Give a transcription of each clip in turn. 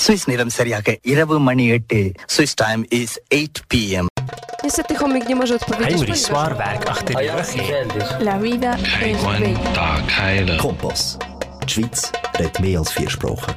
Swiss நேரம் சரியாக இரவு மணி 8. Swiss time is 8 p.m. Niestety chomik nie może odpowiedzieć. Heinrich Swarberg achter die Röchi. La vida es bella. Kompass. Die Schweiz redet mehr als 4 Sprachen.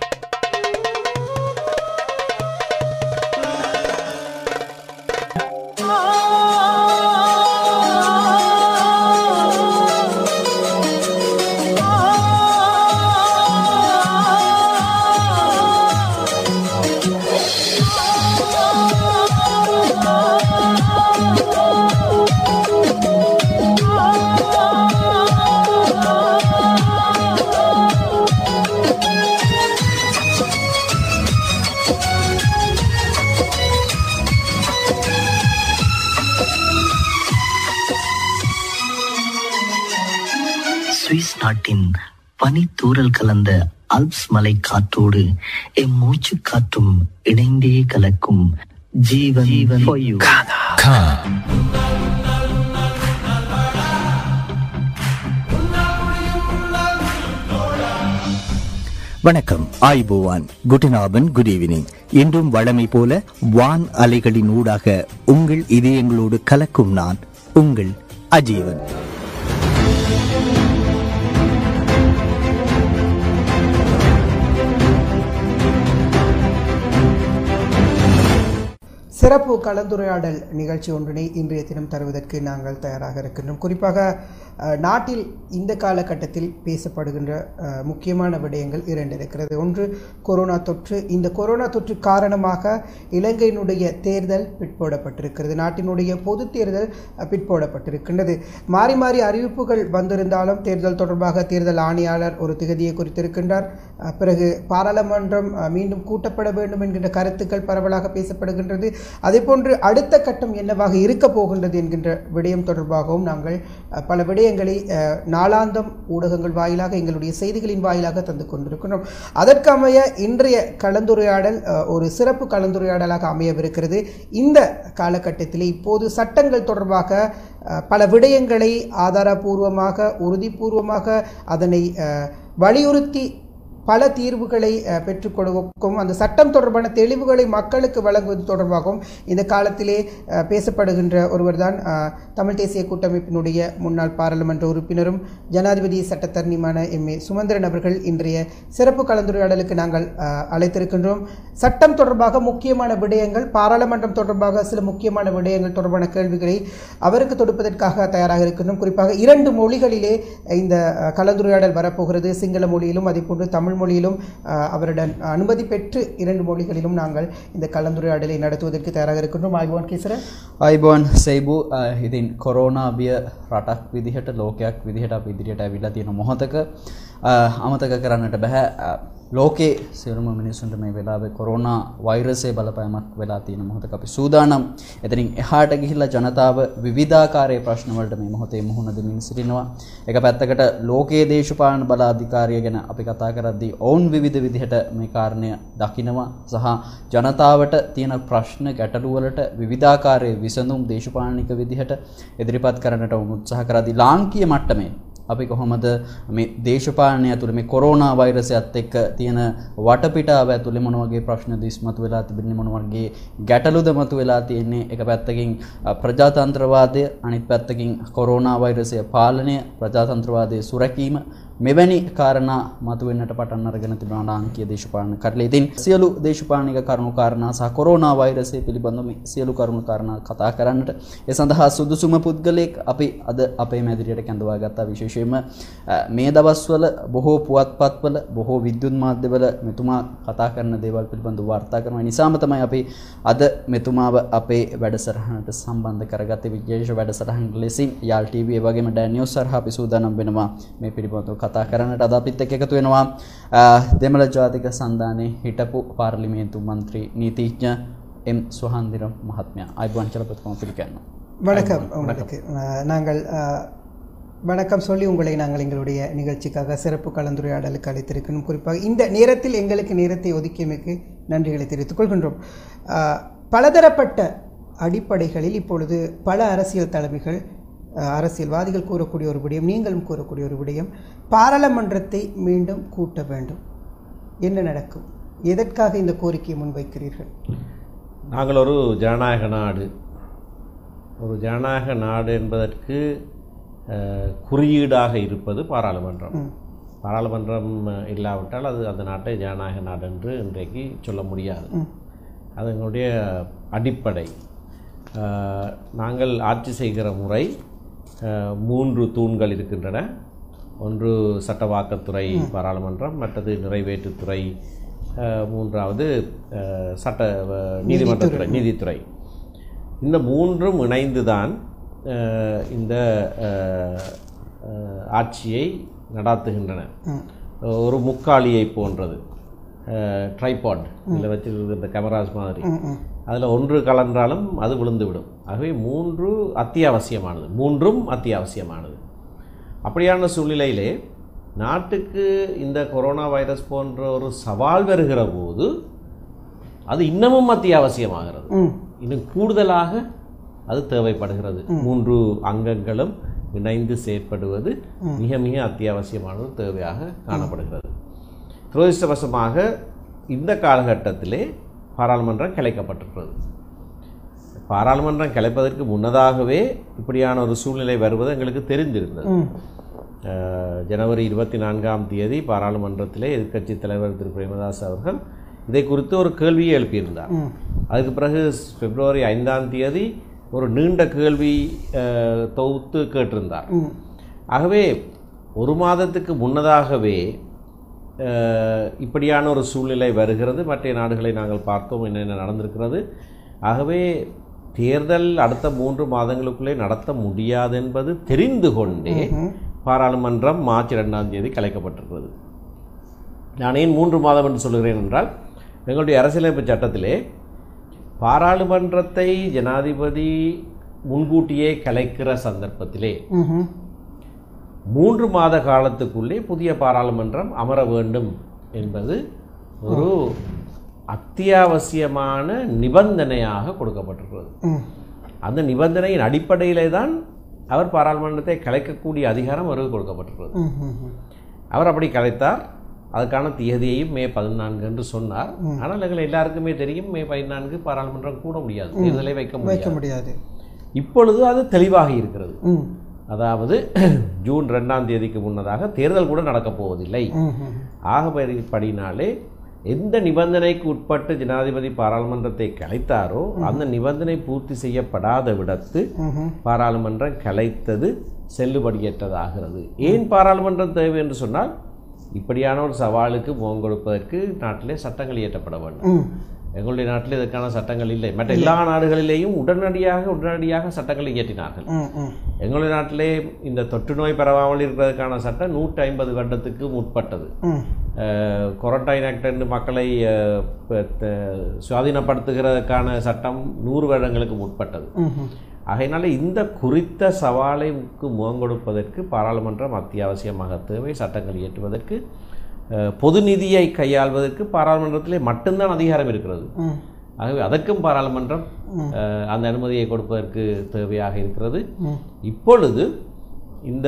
Swiss நாட்டின் பனித்தூறல் கலந்த Alps மலை காற்றோடு M மூச்சு காற்றும் இணைந்தே கலக்கும் ஜீவன் for you. வணக்கம், ஆய்போவான், குட்நாபன், குட் ஈவினிங். இன்றும் வழமை போல வான் அலைகளின் ஊடாக உங்கள் இதயங்களோடு கலக்கும் நான் உங்கள் அஜீவன். சிறப்பு கலந்துரையாடல் நிகழ்ச்சி ஒன்றினை இன்றைய தினம் தருவதற்கு நாங்கள் தயாராக இருக்கின்றோம். குறிப்பாக நாட்டில் இந்த காலகட்டத்தில் பேசப்படுகின்ற முக்கியமான விடயங்கள் 2 இருக்கிறது. ஒன்று கொரோனா தொற்று. இந்த கொரோனா தொற்று காரணமாக இலங்கையினுடைய தேர்தல் பிற்போடப்பட்டிருக்கிறது. நாட்டினுடைய பொது தேர்தல் பிற்போடப்பட்டிருக்கின்றது. மாறி மாறி அறிவிப்புகள் வந்திருந்தாலும் தேர்தல் தொடர்பாக தேர்தல் ஆணையாளர் ஒரு திகதியை குறித்திருக்கின்றார். பிறகு பாராளுமன்றம் மீண்டும் கூட்டப்பட வேண்டும் என்கின்ற கருத்துக்கள் பரவலாக பேசப்படுகின்றது. அதேபோன்று அடுத்த கட்டம் என்னவாக இருக்க போகின்றது என்கின்ற விடயம் தொடர்பாகவும் நாங்கள் பல விடயங்களை நாளாந்தம் ஊடகங்கள் வாயிலாக எங்களுடைய செய்திகளின் வாயிலாக தந்து கொண்டிருக்கிறோம். அதற்கமைய இன்றைய கலந்துரையாடல் ஒரு சிறப்பு கலந்துரையாடலாக அமையவிருக்கிறது. இந்த காலகட்டத்திலே இப்போது சட்டங்கள் தொடர்பாக பல விடயங்களை ஆதாரபூர்வமாக உறுதிபூர்வமாக அதனை வலியுறுத்தி பல தீர்வுகளை பெற்றுக் கொடுக்கும் அந்த சட்டம் தொடர்பான தெளிவுகளை மக்களுக்கு வழங்குவது தொடர்பாகவும் இந்த காலத்திலே பேசப்படுகின்ற ஒருவர் தான் தமிழ் தேசிய கூட்டமைப்பினுடைய முன்னாள் பாராளுமன்ற உறுப்பினரும் ஜனாதிபதி சட்டத்தரணியுமான எம்.ஏ. சுமந்திரன் அவர்கள் இன்றைய சிறப்பு கலந்துரையாடலுக்கு நாங்கள் அழைத்திருக்கின்றோம். சட்டம் தொடர்பாக முக்கியமான விடயங்கள், பாராளுமன்றம் தொடர்பாக சில முக்கியமான விடயங்கள் தொடர்பான கேள்விகளை அவருக்கு தொடுப்பதற்காக தயாராக இருக்கின்றோம். குறிப்பாக 2 மொழிகளிலே இந்த கலந்துரையாடல் வரப்போகிறது. சிங்கள மொழியிலும் அதேபோன்று தமிழ் மொழியிலும் அவருடன் அனுமதி பெற்று 2 மொழிகளிலும் நாங்கள் இந்த கலந்துரையாடலை நடத்துவதற்கு தயாராக இருக்கின்றோம். ආයුබෝවන් කිසර ආයුබෝවන් සයිබු ඉතින් කොරෝනා බිය රටක් විදිහට ලෝකයක් විදිහට අපි ඉදිරියට ඇවිල්ලා තියෙන මොහොතක අමතක කරන්නට බෑ. ලෝකේ සියලුම මිනිසුන්ට මේ වෙලාවේ කොරෝනා වෛරසයේ බලපෑමක් වෙලා තියෙන මොහොතක අපි සූදානම්. එතනින් එහාට ගිහිල්ලා ජනතාව විවිධාකාරයේ ප්‍රශ්න වලට මේ මොහොතේ මුහුණ දෙමින් සිටිනවා. එක පැත්තකට ලෝකයේ දේශපාලන බලාධිකාරිය ගැන අපි කතා කරද්දී ඔවුන් විවිධ විදිහට මේ කාරණය දකිනවා සහ ජනතාවට තියෙන ප්‍රශ්න ගැටලු වලට විවිධාකාරයේ විසඳුම් දේශපාලනික විදිහට ඉදිරිපත් කරන්නට උත්සාහ කරද්දී ලාංකීය මට්ටමේ අපි කොහොමද මේ දේශපාලනය ඇතුළේ මේ කොරෝනා වෛරසයත් එක්ක තියෙන වටපිටාව ඇතුළේ මොන වගේ ප්‍රශ්න දිස්මතු වෙලා තිබෙන්නේ, මොන වගේ ගැටලුද මතු වෙලා තියෙන්නේ. එක පැත්තකින් ප්‍රජාතන්ත්‍රවාදය, අනිත් පැත්තකින් කොරෝනා වෛරසය පාලනය, ප්‍රජාතන්ත්‍රවාදයේ සුරැකීම, මෙවැනි කාරණා මතුවෙන්නට පටන් අරගෙන තිබෙනවා ලාංකීය දේශපාලන කටලේ. ඉතින් සියලු දේශපාලනික කරුණු කාරණා සහ කොරෝනා වෛරසය පිළිබඳව මේ සියලු කරුණු කාරණා කතා කරන්නට ඒ සඳහා සුදුසුම පුද්ගලයෙක් අපි අද අපේ මැදිරියට කැඳවා ගත්තා. විශේෂයෙන්ම මේ දවස්වල බොහෝ පුවත්පත්වල, බොහෝ විද්‍යුත් මාධ්‍යවල මෙතුමා කතා කරන දේවල් පිළිබඳව වාර්තා කරන නිසාම තමයි අපි අද මෙතුමාව අපේ වැඩසටහනට සම්බන්ධ කරගත්තේ. විශේෂ වැඩසටහන් ලෙසින් යාල් ටීවී ඒ වගේම ඩෑන් නිවුස් හරහා අපි සූදානම් වෙනවා මේ පිළිබඳව කතා කරන්නට. අද අපිත් එක්ක එකතු වෙනවා දෙමළ ජාතික සන්ධානයේ හිටපු පාර්ලිමේන්තු මන්ත්‍රී නීතිඥ එම් සුහන්දිරම් මහත්මයා. ආයුබෝවන් කියලා ප්‍රථමව පිළිගන්නවා. வணக்கம் உங்களுக்கு. நாங்கள் வணக்கம் சொல்லி உங்களை நாங்கள் எங்களுடைய நிகழ்ச்சிக்காக சிறப்பு கலந்துரையாடலுக்கு அழைத்திருக்கிறோம். குறிப்பாக இந்த நேரத்தில் எங்களுக்கு நேரத்தை ஒதுக்கியமைக்கு நன்றிகளை தெரிவித்துக் கொள்கின்றோம். பலதரப்பட்ட அடிப்படைகளில் இப்பொழுது பல அரசியல் தலைமைகள், அரசியல்வாதிகள் கூறக்கூடிய ஒரு விடயம், நீங்களும் கூறக்கூடிய ஒரு விடயம், பாராளுமன்றத்தை மீண்டும் கூட்ட வேண்டும். என்ன நடக்கும்? எதற்காக இந்த கோரிக்கையை முன்வைக்கிறீர்கள்? நாங்கள் ஒரு ஜனநாயக நாடு. ஒரு ஜனநாயக நாடு என்பதற்கு குறியீடாக இருப்பது பாராளுமன்றம். பாராளுமன்றம் இல்லாவிட்டால் அது அந்த நாட்டை ஜனநாயக நாடு என்று இன்றைக்கு சொல்ல முடியாது. அது எங்களுடைய அடிப்படை. நாங்கள் ஆட்சி செய்கிற முறை 3 தூண்கள் இருக்கின்றன. ஒன்று சட்டவாக்கத்துறை பாராளுமன்றம், மற்றது நிறைவேற்றுத்துறை, மூன்றாவது நீதிமன்றத்துறை நீதித்துறை. இந்த 3ம் இணைந்துதான் இந்த ஆட்சியை நடாத்துகின்றன. ஒரு முக்காலியை போன்றது, ட்ரைபாட், இதில் வச்சிருக்கிற இந்த கேமராஸ் மாதிரி. அதில் ஒன்று கலன்றாலும் அது விழுந்துவிடும். ஆகவே 3 அத்தியாவசியமானது, 3ம் அத்தியாவசியமானது. அப்படியான சூழ்நிலையிலே நாட்டுக்கு இந்த கொரோனா வைரஸ் போன்ற ஒரு சவால் வருகிற போது அது இன்னமும் அத்தியாவசியமாகிறது. இன்னும் கூடுதலாக அது தேவைப்படுகிறது. 3 அங்கங்களும் இணைந்து செயற்படுவது மிக மிக அத்தியாவசியமானது, தேவையாக காணப்படுகிறது. துரதிர்ஷ்டவசமாக இந்த காலகட்டத்திலே பாராளுமன்றம் கலைக்கப்பட்டிருக்கிறது. பாராளுமன்றம் கலைப்பதற்கு முன்னதாகவே இப்படியான ஒரு சூழ்நிலை வருவது எங்களுக்கு தெரிந்திருந்தது. ஜனவரி 24ஆம் தேதி பாராளுமன்றத்திலே எதிர்க்கட்சி தலைவர் திரு பிரேமதாஸ் அவர்கள் இதை குறித்து ஒரு கேள்வியை எழுப்பியிருந்தார். அதுக்கு பிறகு பிப்ரவரி 5ஆம் தேதி ஒரு நீண்ட கேள்வி தொகுத்து கேட்டிருந்தார். ஆகவே ஒரு மாதத்துக்கு முன்னதாகவே இப்படியான ஒரு சூழ்நிலை வருகிறது. மற்ற நாடுகளை நாங்கள் பார்த்தோம், என்னென்ன நடந்திருக்கிறது. ஆகவே தேர்தல் அடுத்த 3 மாதங்களுக்குள்ளே நடத்த முடியாது என்பது தெரிந்து கொண்டே பாராளுமன்றம் மார்ச் 2ஆம் தேதி கலைக்கப்பட்டிருக்கிறது. நான் ஏன் 3 மாதம் என்று சொல்கிறேன் என்றால், எங்களுடைய அரசியலமைப்பு சட்டத்திலே பாராளுமன்றத்தை ஜனாதிபதி முன்கூட்டியே கலைக்கிற சந்தர்ப்பத்திலே 3 மாத காலத்துக்குள்ளே புதிய பாராளுமன்றம் அமர வேண்டும் என்பது ஒரு அத்தியாவசியமான நிபந்தனையாக கொடுக்கப்பட்டிருக்கிறது. அந்த நிபந்தனையின் அடிப்படையிலே தான் அவர் பாராளுமன்றத்தை கலைக்கக்கூடிய அதிகாரம் அவருக்கு கொடுக்கப்பட்டிருக்கிறது. அவர் அப்படி கலைத்தார். அதுக்கான தேதியையும் மே 14 என்று சொன்னார். ஆனால் எங்கள் எல்லாருக்குமே தெரியும், மே 14 பாராளுமன்றம் கூட முடியாது, தேர்தலை வைக்க முடியாது. இப்பொழுது அது தெளிவாக இருக்கிறது. அதாவது ஜூன் 2ஆம் தேதிக்கு முன்னதாக தேர்தல் கூட நடக்கப் போவதில்லை. ஆகப்படினாலே எந்த நிபந்தனைக்கு உட்பட்டு ஜனாதிபதி பாராளுமன்றத்தை கலைத்தாரோ அந்த நிபந்தனை பூர்த்தி செய்யப்படாத விடத்து பாராளுமன்றம் கலைத்தது செல்லுபடியற்றதாகிறது. ஏன் பாராளுமன்றம் தேவை என்று சொன்னால், இப்படியான ஒரு சவாலுக்கு முகம் கொடுப்பதற்கு நாட்டிலே சட்டங்கள் இயற்றப்பட வேண்டும். எங்களுடைய நாட்டில் இதற்கான சட்டங்கள் இல்லை. மற்ற எல்லா நாடுகளிலேயும் உடனடியாக சட்டங்களை இயற்றினார்கள். எங்களுடைய நாட்டிலே இந்த தொற்று நோய் பரவாமல் இருக்கிறதுக்கான சட்டம் 150 வருடத்துக்கு முற்பட்டது. குவாரண்டைன் ஆக்ட் என்று மக்களை சுவாதீனப்படுத்துகிறதுக்கான சட்டம் 100 வருடங்களுக்கு முற்பட்டது. ஆகையினால இந்த குறித்த சவாலைக்கு முகம் கொடுப்பதற்கு பாராளுமன்றம் அத்தியாவசியமாக தேவை. சட்டங்கள் இயற்றுவதற்கு, பொது நிதியை கையாள்வதற்கு பாராளுமன்றத்திலே மட்டும்தான் அதிகாரம் இருக்கிறது. ஆகவே அதற்கும் பாராளுமன்றம் அந்த அனுமதியை கொடுப்பதற்கு தேவையாக இருக்கிறது. இப்பொழுது இந்த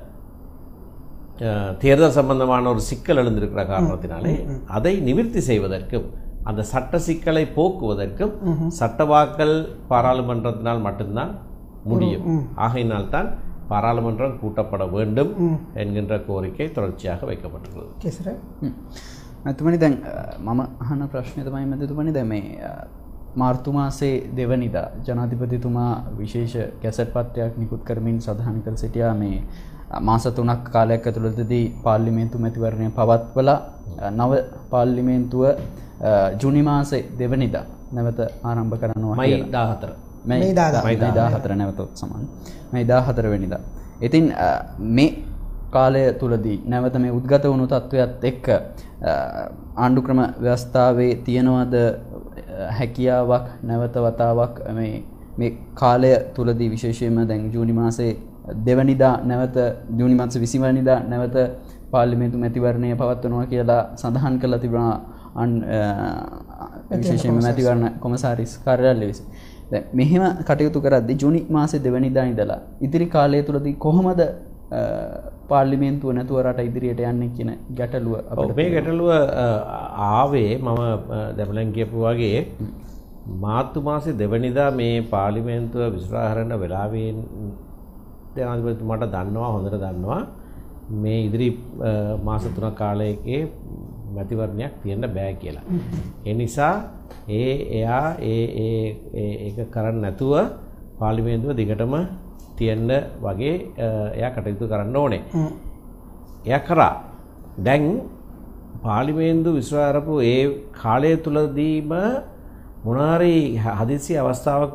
தேர்தல் சம்பந்தமான ஒரு சிக்கல் எழுந்திருக்கிற காரணத்தினாலே அதை நிவர்த்தி செய்வதற்கும் அந்த சட்ட சிக்கலை போக்குவதற்கும் சட்டவாக்கல் பாராளுமன்றத்தினால் மட்டும்தான் முடியும். ஆகையினால்தான் பாராளுமன்றம் கூட்டப்பட வேண்டும் என்கின்ற கோரிக்கை தொடர்ச்சியாக வைக்கப்பட்டுள்ளது. මැතිතුමනි, දැන් මම අහන ප්‍රශ්නය තමයි මැතිතුමනි, දැන් මේ මාර්තු මාසේ 2 වෙනිදා ජනාධිපතිතුමා විශේෂ ගැසට් පත්‍රයක් නිකුත් කරමින් සඳහන් කර සිටියා මේ මාස 3ක් කාලයක් ඇතුළතදී පාර්ලිමේන්තු මැතිවරණය පවත්වලා නව පාර්ලිමේන්තුව ජූනි මාසේ 2 වෙනිදා නැවත ආරම්භ කරනවා කියලා. මයි 14 නැවතත් සමාන මයි 14 වෙනිදා. ඉතින් මේ කාලය තුලදී නැවත මේ උද්ගත වුණු තත්වයක් එක්ක ආණ්ඩුක්‍රම ව්‍යවස්ථාවේ තියෙනවද හැකියාවක් නැවත වතාවක් මේ කාලය තුලදී විශේෂයෙන්ම දැන් ජූනි මාසේ 2 වෙනිදා නැවත ජූනි මාසේ 20 වෙනිදා නැවත පාර්ලිමේන්තු මැතිවරණය පවත්වනවා කියලා සඳහන් කළා තිබුණා විශේෂයෙන්ම මැතිවරණ කොමසාරිස් කාර්යාලය විසින්. දැන් මෙහෙම කටයුතු කරද්දී ජූනි මාසේ 2 වෙනිදා ඉඳලා ඉදිරි කාලය තුලදී කොහොමද පාර්ලිමේන්තුව නැතුව රට ඉදිරියට යන්නේ කියන ගැටලුව අපිට මේ ගැටලුව ආවේ මම දැබලෙන් කියපු වගේ මාර්තු මාසේ 2 වෙනිදා මේ පාර්ලිමේන්තුව විශ්වාසහරන වෙලාවේ ජනාධිපතිතුමාට දන්නවා හොඳට දන්නවා මේ ඉදිරි මාස 3 කාලයකේ මැතිවරණයක් තියන්න බෑ කියලා. ඒ නිසා එයා ඒක කරන්නේ නැතුව පාර්ලිමේන්තුව දිගටම තියන්න වගේ එයා කටයුතු කරන්න ඕනේ. එයා කරා. දැන් පාර්ලිමේන්තුව විශ්වාසරපු ඒ කාලය තුලදීම මොනාරි හදිසි අවස්ථාවක්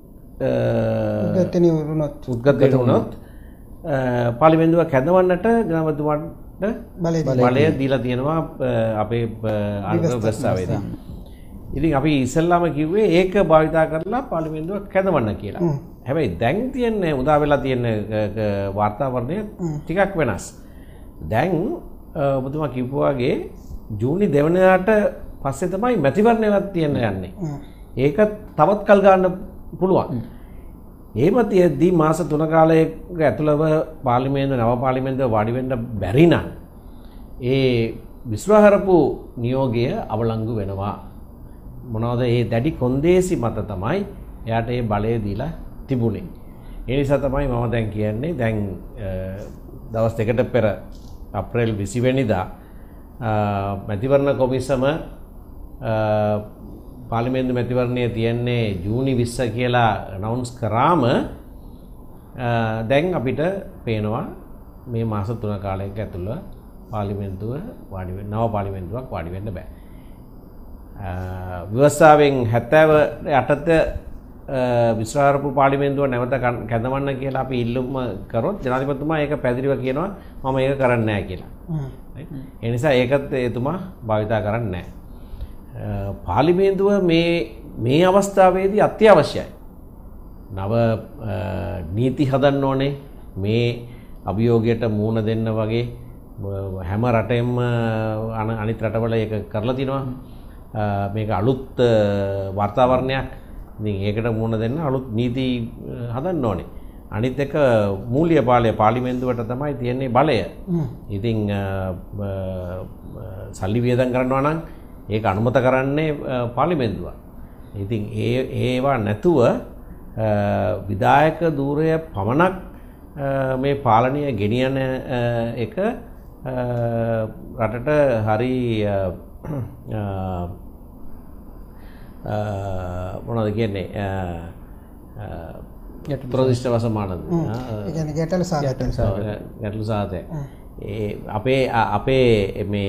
උද්ගත වුණොත් පාර්ලිමේන්තුව කැඳවන්නට ජනාධිපතිතුමාට බලය දීලා තියෙනවා අපේ අනුග්‍රහ ප්‍රස්තාවයේදී. ඉතින් අපි ඉස්සෙල්ලාම කිව්වේ ඒක භාවිතා කරලා පාර්ලිමේන්තුව කැඳවන්න කියලා. හැබැයි දැන් තියෙන්නේ උදා වෙලා තියෙන වාර්තාවරණය ටිකක් වෙනස්. දැන් ඔබතුමා කිව්වා වගේ ජූනි 2 වෙනිදාට පස්සේ තමයි මැතිවරණයවත් තියන්න යන්නේ. ඒක තවත් කල් ගන්න පුළුවන්. එහෙම තියෙද්දි මාස 3 කාලයක ඇතුළත නව පාර්ලිමේන්තුව වාඩි වෙන්න බැරි නම් ඒ විශ්වාසහරපු නියෝගය අවලංගු වෙනවා. මොනවද ඒ දැඩි කොන්දේසි මත තමයි එයාට ඒ බලය දීලා තිබුණේ. ඒ නිසා තමයි මම දැන් කියන්නේ දැන් දවස් දෙකකට පෙර අප්‍රේල් 20 වෙනිදා මැතිවරණ කොමිසම පාර්ලිමේන්තු මැතිවරණය තියන්නේ ජූනි 20 කියලා අනවුන්ස් කරාම දැන් අපිට පේනවා මේ මාස 3 කාලයක ඇතුළත පාර්ලිමේන්තුව නව පාර්ලිමේන්තුවක් වාඩි වෙන්න බෑ. ව්‍යවස්ථාවෙන් 78 විශ්වාසහරපු පාර්ලිමේන්තුව නැවත කැඳවන්න කියලා අපි ඉල්ලුම කරොත් ජනාධිපතිතුමා ඒක පැහැදිලිව කියනවා මම ඒක කරන්නේ නැහැ කියලා. ඒ නිසා ඒකත් එතුමා භාවිතා කරන්නේ නැහැ. පාර්ලිමේන්තුව මේ අවස්ථාවේදී අත්‍යවශ්‍යයි. නව නීති හදන්න ඕනේ. මේ අභියෝගයට මුහුණ දෙන්න වගේ හැම රටෙම අනිත් රටවල ඒක කරලා තිනවා. මේක අලුත් වාතාවරණයක්. ඉතින් ඒකට මුහුණ දෙන්න අලුත් නීති හදන්න ඕනේ. අනිත් එක මූල්‍ය පාර්ලිමේන්තුවට තමයි තියෙන්නේ බලය. ඉතින් සල්ලි වියදම් කරනවා නම් ඒක අනුමත කරන්නේ පාර්ලිමේන්තුව. ඉතින් ඒවා නැතුව විධායක ධූරය පමණක් මේ පාලනය ගෙනියන එක රටට හරි මොනවද කියන්නේ ප්‍රතිෂ්ඨ වසමානද ගැටලු සාධක අපේ මේ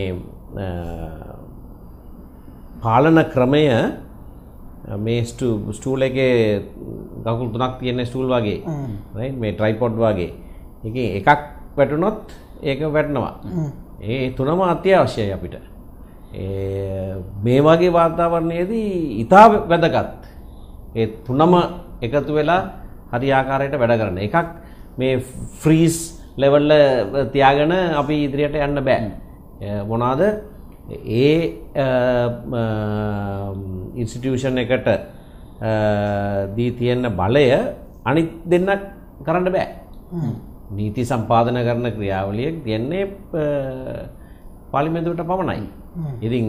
පාලන ක්‍රමය මේ ස්ටූල් එකේ කකුල් 3ක් තියෙන ස්ටූල් වගේ රයිට් මේ ට්‍රයිපොඩ් වගේ එකකින් එකක් වැටුනොත් ඒක වැටෙනවා. ඒ තුනම අත්‍යවශ්‍යයි අපිට. මේ වගේ වාතාවරණයේදී ඉතා වැදගත්. ඒ තුනම එකතු වෙලා හරි ආකාරයට වැඩ කරන. එකක් මේ ෆ්‍රීස් ලෙවල් තියාගෙන අපි ඉදිරියට යන්න බෑ. මොනවාද ඒ ඉන්ස්ටිටියුෂන් එකට දී තියෙන බලය අනිත් දෙන්නක් කරන්න බෑ. නීති සම්පාදනය කරන ක්‍රියාවලිය තියන්නේ පාර්ලිමේන්තුවට පමණයි. ඉතින්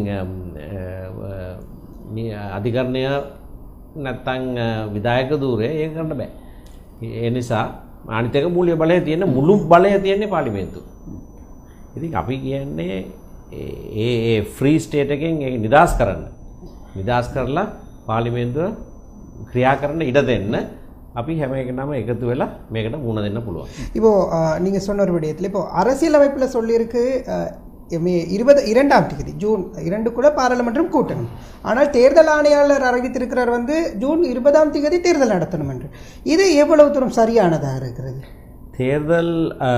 අධිකරණය නැත්තම් විධායක ධූරය ඒක කරන්න බෑ. ඒ නිසා අනිත් එක මූල්‍ය බලය තියෙන මුළු බලය තියෙන්නේ පාර්ලිමේන්තුව. ඉතින් අපි කියන්නේ ඒ ෆ්‍රී ස්ටේට් එකෙන් ඒක නිදහස් කරන්න. නිදහස් කරලා පාර්ලිමේන්තුව ක්‍රියා කරන්න ඉඩ දෙන්න අපි හැම එකනම එකතු වෙලා මේකට මුණ දෙන්න පුළුවන්. இப்போ நீங்க சொன்ன ஒரு விடயத்தில் இப்போ அரசியலமைப்பில் சொல்லியிருக்கு மே 22ஆம் தேதி ஜூன் 2 பாராளுமன்றம் கூட்டணும். ஆனால் தேர்தல் ஆணையாளர் அறிவித்திருக்கிறார் வந்து ஜூன் 20ஆம் தேதி தேர்தல் நடத்தணும் என்று. இது எவ்வளவு தூரம் சரியானதாக இருக்கிறது? தேர்தல்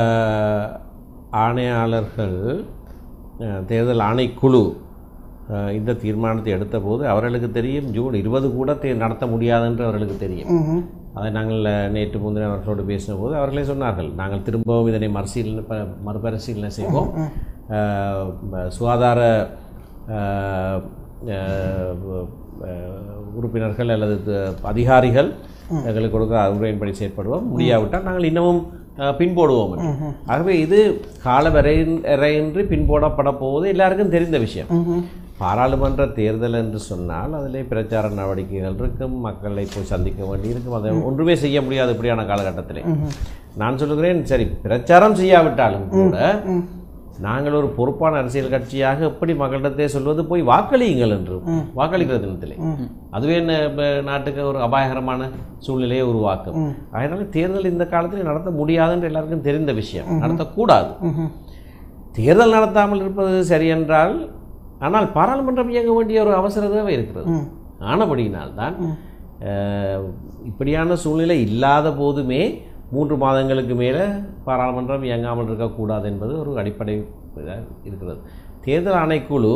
ஆணையாளர்கள் தேர்தல் ஆணைக்குழு இந்த தீர்மானத்தை எடுத்த போது அவர்களுக்கு தெரியும் ஜூன் 20 கூட நடத்த முடியாது என்று அவர்களுக்கு தெரியும். அதை நாங்கள் நேற்று முந்தின அவர்களோடு பேசின போது அவர்களே சொன்னார்கள் நாங்கள் திரும்பவும் இதனை மறுபரிசீலனை செய்வோம். சுகாதார உறுப்பினர்கள் அல்லது அதிகாரிகள் எங்களுக்கு கொடுக்க அறிவுரையின்படி செயற்படுவோம். முடியாவிட்டால் நாங்கள் இன்னமும் பின்போடுவோம். ஆகவே இது கால வரையின்றி பின்போடப்பட போவது எல்லாருக்கும் தெரிந்த விஷயம். பாராளுமன்ற தேர்தல் என்று சொன்னால் அதிலே பிரச்சார நடவடிக்கைகள் இருக்கும், மக்களை போய் சந்திக்க வேண்டி இருக்கும். அதை ஒன்றுமே செய்ய முடியாது இப்படியான காலகட்டத்திலே. நான் சொல்லுகிறேன், சரி பிரச்சாரம் செய்யாவிட்டாலும் கூட நாங்கள் ஒரு பொறுப்பான அரசியல் கட்சியாக எப்படி மக்களிடத்தே சொல்வது, போய் வாக்களியுங்கள் என்று வாக்களிக்கிற தினத்திலே. அதுவே நாட்டுக்கு ஒரு அபாயகரமான சூழ்நிலையை உருவாக்கும். அதனால தேர்தல் இந்த காலத்தில் நடத்த முடியாது என்று எல்லாருக்கும் தெரிந்த விஷயம். நடத்தக்கூடாது. தேர்தல் நடத்தாமல் இருப்பது சரி என்றால், ஆனால் பாராளுமன்றம் இயங்க வேண்டிய ஒரு அவசர தேவை இருக்கிறது. ஆனபடியினால்தான் இப்படியான சூழ்நிலை இல்லாத போதுமே 3 மாதங்களுக்கு மேலே பாராளுமன்றம் இயங்காமல் இருக்கக்கூடாது என்பது ஒரு அடிப்படை இருக்கிறது. தேர்தல் ஆணைக்குழு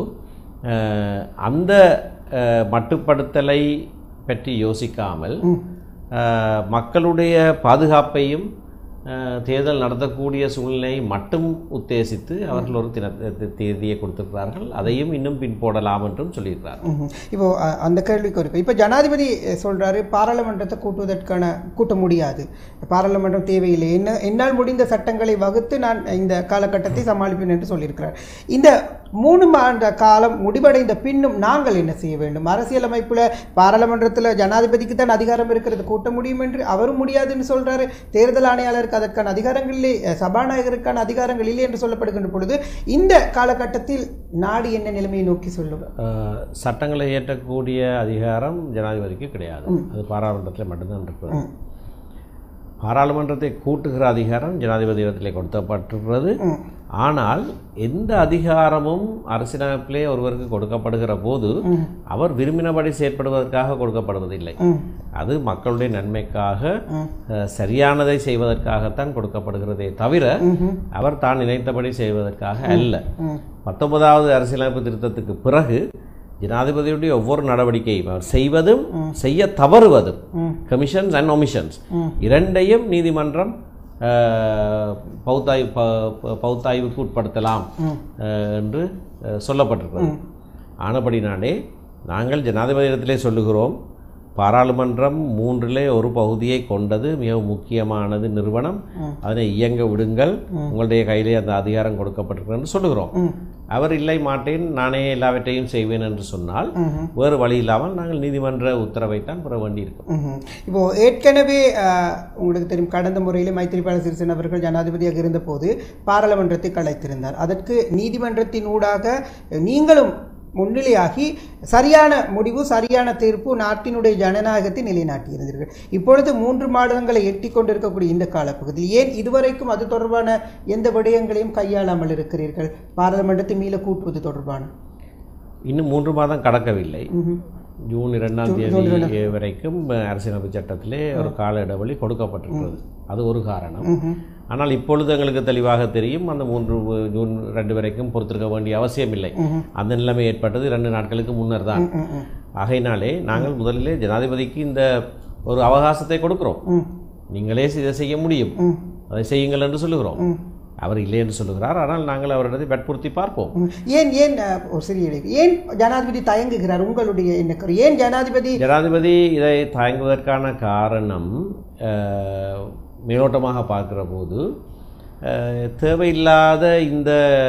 அந்த மட்டுப்படுத்தலை பற்றி யோசிக்காமல் மக்களுடைய பாதுகாப்பையும் தேர்தல் நடத்தக்கூடிய சூழ்நிலையை மட்டும் உத்தேசித்து அவர்கள் ஒரு தேதியை கொடுத்திருக்கிறார்கள். அதையும் இன்னும் பின்போடலாம் என்றும் சொல்லியிருக்கிறார்கள். இப்போ அந்த கேள்விக்கு ஒரு இப்போ ஜனாதிபதி சொல்றாரு பாராளுமன்றத்தை கூட்ட முடியாது, பாராளுமன்றம் தேவையில்லை, என்னால் முடிந்த சட்டங்களை வகுத்து நான் இந்த காலகட்டத்தை சமாளிப்பேன் என்று சொல்லியிருக்கிறார். இந்த 3 மாத காலம் முடிவடைந்த பின்னும் நாங்கள் என்ன செய்ய வேண்டும்? அரசியலமைப்புல பாராளுமன்றத்தில் ஜனாதிபதிக்கு தான் அதிகாரம் இருக்கிறது, கூட்ட முடியும் என்று அவரும் முடியாதுன்னு சொல்றாரு. தேர்தல் ஆணையாளருக்கு அதற்கான அதிகாரங்கள் இல்லை, சபாநாயகருக்கான அதிகாரங்கள் இல்லை என்று சொல்லப்படுகின்ற பொழுது இந்த காலகட்டத்தில் நாடு என்ன நிலைமையை நோக்கி சொல்லும்? சட்டங்களை இயற்றக்கூடிய அதிகாரம் ஜனாதிபதிக்கு கிடையாது, அது பாராளுமன்றத்தில் மட்டும்தான் இருக்கிறது. பாராளுமன்றத்தை கூட்டுகிற அதிகாரம் ஜனாதிபதியிடத்திலே கொடுக்கப்பட்டிருக்கிறது. ஆனால் எந்த அதிகாரமும் அரசியலமைப்பிலே ஒருவருக்கு கொடுக்கப்படுகிற போது அவர் விரும்பினபடி செயற்படுவதற்காக கொடுக்கப்படுவதில்லை. அது மக்களுடைய நன்மைக்காக சரியானதை செய்வதற்காகத்தான் கொடுக்கப்படுகிறதே தவிர அவர் தான் நினைத்தபடி செய்வதற்காக அல்ல. 19வது அரசியலமைப்பு திருத்தத்துக்கு பிறகு ஜனாதிபதியுடைய ஒவ்வொரு நடவடிக்கையும் அவர் செய்வதும் செய்ய தவறுவதும், கமிஷன்ஸ் அண்ட் ஒமிஷன்ஸ் இரண்டையும் நீதிமன்றம் பகுத்தாய்வுக்கு உட்படுத்தலாம் என்று சொல்லப்பட்டிருக்கிறது. ஆனபடினாலே நாங்கள் ஜனாதிபதியிடத்திலே சொல்லுகிறோம், பாராளுமன்றம் 3ல் ஒரு பகுதியை கொண்டது, மிக முக்கியமானது நிறுவனம், அதனை இயங்க விடுங்கள், உங்களுடைய கையிலே அந்த அதிகாரம் கொடுக்கப்பட்டிருக்கிறது என்று சொல்லுகிறோம். அவர் இல்லை, மாட்டேன், நானே எல்லாவற்றையும் செய்வேன் என்று சொன்னால் வேறு வழி இல்லாமல் நாங்கள் நீதிமன்ற உத்தரவைத்தான் பெற வேண்டியிருக்கும். இப்போ ஏற்கனவே உங்களுக்கு தெரியும், கடந்த முறையில் மைத்திரிபால சிறிசேன அவர்கள் ஜனாதிபதியாக இருந்த போது பாராளுமன்றத்தை கலைத்திருந்தார். அதற்கு நீதிமன்றத்தின் ஊடாக நீங்களும் முன்னிலையாகி சரியான முடிவு, சரியான தீர்ப்பு, நாட்டினுடைய ஜனநாயகத்தை நிலைநாட்டியிருந்தீர்கள். இப்பொழுது 3 மாதங்களை எட்டி கொண்டிருக்கக்கூடிய இந்த காலப்பகுதியில் ஏன் இதுவரைக்கும் அது தொடர்பான எந்த விடயங்களையும் கையாளாமல் இருக்கிறீர்கள்? பாராளுமன்றத்தை மீள கூட்டுவது தொடர்பான இன்னும் 3 மாதம் கடக்கவில்லை. ஜூன் 2ஆம் தேதி வரைக்கும் அரசியலமைப்பு சட்டத்திலே ஒரு கால இடைவெளி கொடுக்கப்பட்டிருக்கிறது. அது ஒரு காரணம். ஆனால் இப்பொழுது எங்களுக்கு தெளிவாக தெரியும், அந்த ஜூன் 2 வரைக்கும் பொறுத்திருக்க வேண்டிய அவசியம் இல்லை. அந்த நிலைமை ஏற்பட்டது 2 நாட்களுக்கு முன்னர் தான். ஆகையினாலே நாங்கள் முதலிலே ஜனாதிபதிக்கு இந்த ஒரு அவகாசத்தை கொடுக்கிறோம். நீங்களே இதை செய்ய முடியும், அதை செய்யுங்கள் என்று சொல்லுகிறோம். அவர் இல்லை என்று சொல்லுகிறார். ஆனால் நாங்கள் அவரிடத்தை வற்புறுத்தி பார்ப்போம். ஏன் ஒரு சிறிய ஏன் ஜனாதிபதி தயங்குகிறார்? உங்களுடைய என்ன? ஏன் ஜனாதிபதி இதை தயங்குவதற்கான காரணம் மேலோட்டமாக பார்க்கிற போது தேவையில்லாத இந்த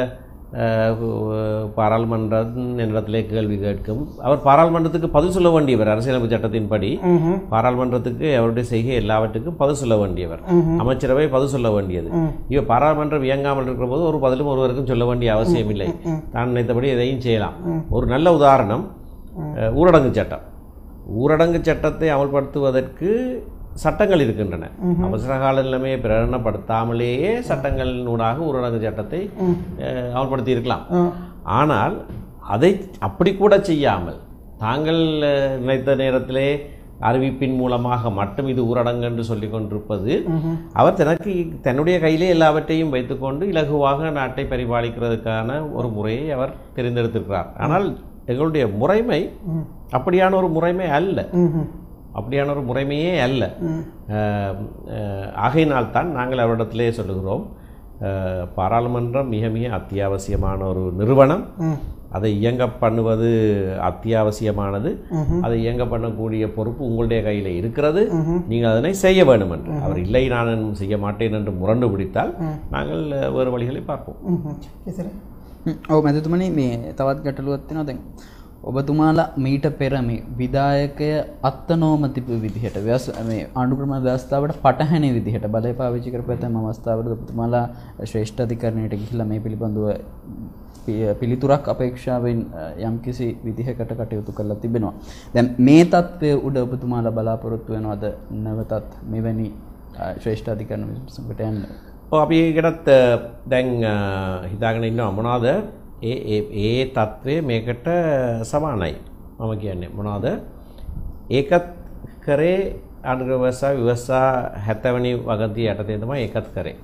பாராளுமன்றம் என்னிடத்திலே கேள்வி கேட்கும். அவர் பாராளுமன்றத்துக்கு பதில் சொல்ல வேண்டியவர். அரசியலமைப்பு சட்டத்தின்படி பாராளுமன்றத்துக்கு அவருடைய செய்கை எல்லாவற்றுக்கும் பதில் சொல்ல வேண்டியவர். அமைச்சரவை பதில் சொல்ல வேண்டியது. இவர் பாராளுமன்றம் இயங்காமல் இருக்கிற போது ஒரு பதிலும் ஒருவருக்கும் சொல்ல வேண்டிய அவசியம் இல்லை. தான் நினைத்தபடி எதையும் செய்யலாம். ஒரு நல்ல உதாரணம் ஊரடங்கு சட்டம். ஊரடங்கு சட்டத்தை அமல்படுத்துவதற்கு சட்டங்கள் இருக்கின்றன. அவசர கால நிலைமையை பிரகடனப்படுத்தாமலேயே சட்டங்களினூடாக ஊரடங்கு சட்டத்தை அமல்படுத்தி இருக்கலாம். ஆனால் அதை அப்படி கூட செய்யாமல் தாங்கள் நினைத்த நேரத்திலே அறிவிப்பின் மூலமாக மட்டும் இது ஊரடங்கு என்று சொல்லிக் கொண்டிருப்பது, அவர் தன்னுடைய கையிலே எல்லாவற்றையும் வைத்துக்கொண்டு இலகுவாக நாட்டை பரிபாலிக்கிறதுக்கான ஒரு முறையை அவர் தெரிந்தெடுத்திருக்கிறார். ஆனால் எங்களுடைய முறைமை அப்படியான ஒரு முறைமை அல்ல, அப்படியான ஒரு முறைமையே அல்ல. ஆகையினால்தான் நாங்கள் அவரிடத்திலே சொல்லுகிறோம், பாராளுமன்றம் மிக மிக அத்தியாவசியமான ஒரு நிறுவனம். அதை இயங்க பண்ணுவது அத்தியாவசியமானது. அதை இயங்க பண்ணக்கூடிய பொறுப்பு உங்களுடைய கையில் இருக்கிறது. நீங்கள் அதனை செய்ய வேண்டும் என்று. அவர் இல்லை நான் செய்ய மாட்டேன் என்று முரண்டு பிடித்தால் நாங்கள் வேறு வழிகளை பார்ப்போம். ඔව් මැතිතුමනි මේ තවත් ගැටලුවක් තියෙනවා. දැන් ඔබතුමාලා මීට පෙර මේ විධායකය අත්නෝමතිප විදිහට මේ ආණ්ඩු ක්‍රම ව්‍යවස්ථාවට පටහැනි විදිහට බලය පාවිච්චි කරපු ඇතැම් අවස්ථාවලදී ඔබතුමාලා ශ්‍රේෂ්ඨ අධිකරණයට ගිහිල්ලා මේ පිළිබඳව පිළිතුරක් අපේක්ෂාවෙන් යම්කිසි විදිහකට කටයුතු කරලා තිබෙනවා. දැන් මේ තත්ත්වය උඩ ඔබතුමාලා බලාපොරොත්තු වෙනවද නැවතත් මෙවැනි ශ්‍රේෂ්ඨ අධිකරණ විසඳුමකට යන්න? ඔව් අපි ඒකටත් දැන් හිතාගෙන ඉන්නවා මොනවාද ඒ තත්ත්වය මේකට සමානයි. මම කියන්නේ මොනවාද? ඒකත් කරේ ආණ්ඩුක්‍රම ව්‍යවස්ථා 70 වෙනි වගන්තිය යටතේ තමයි ඒකත් කරේ.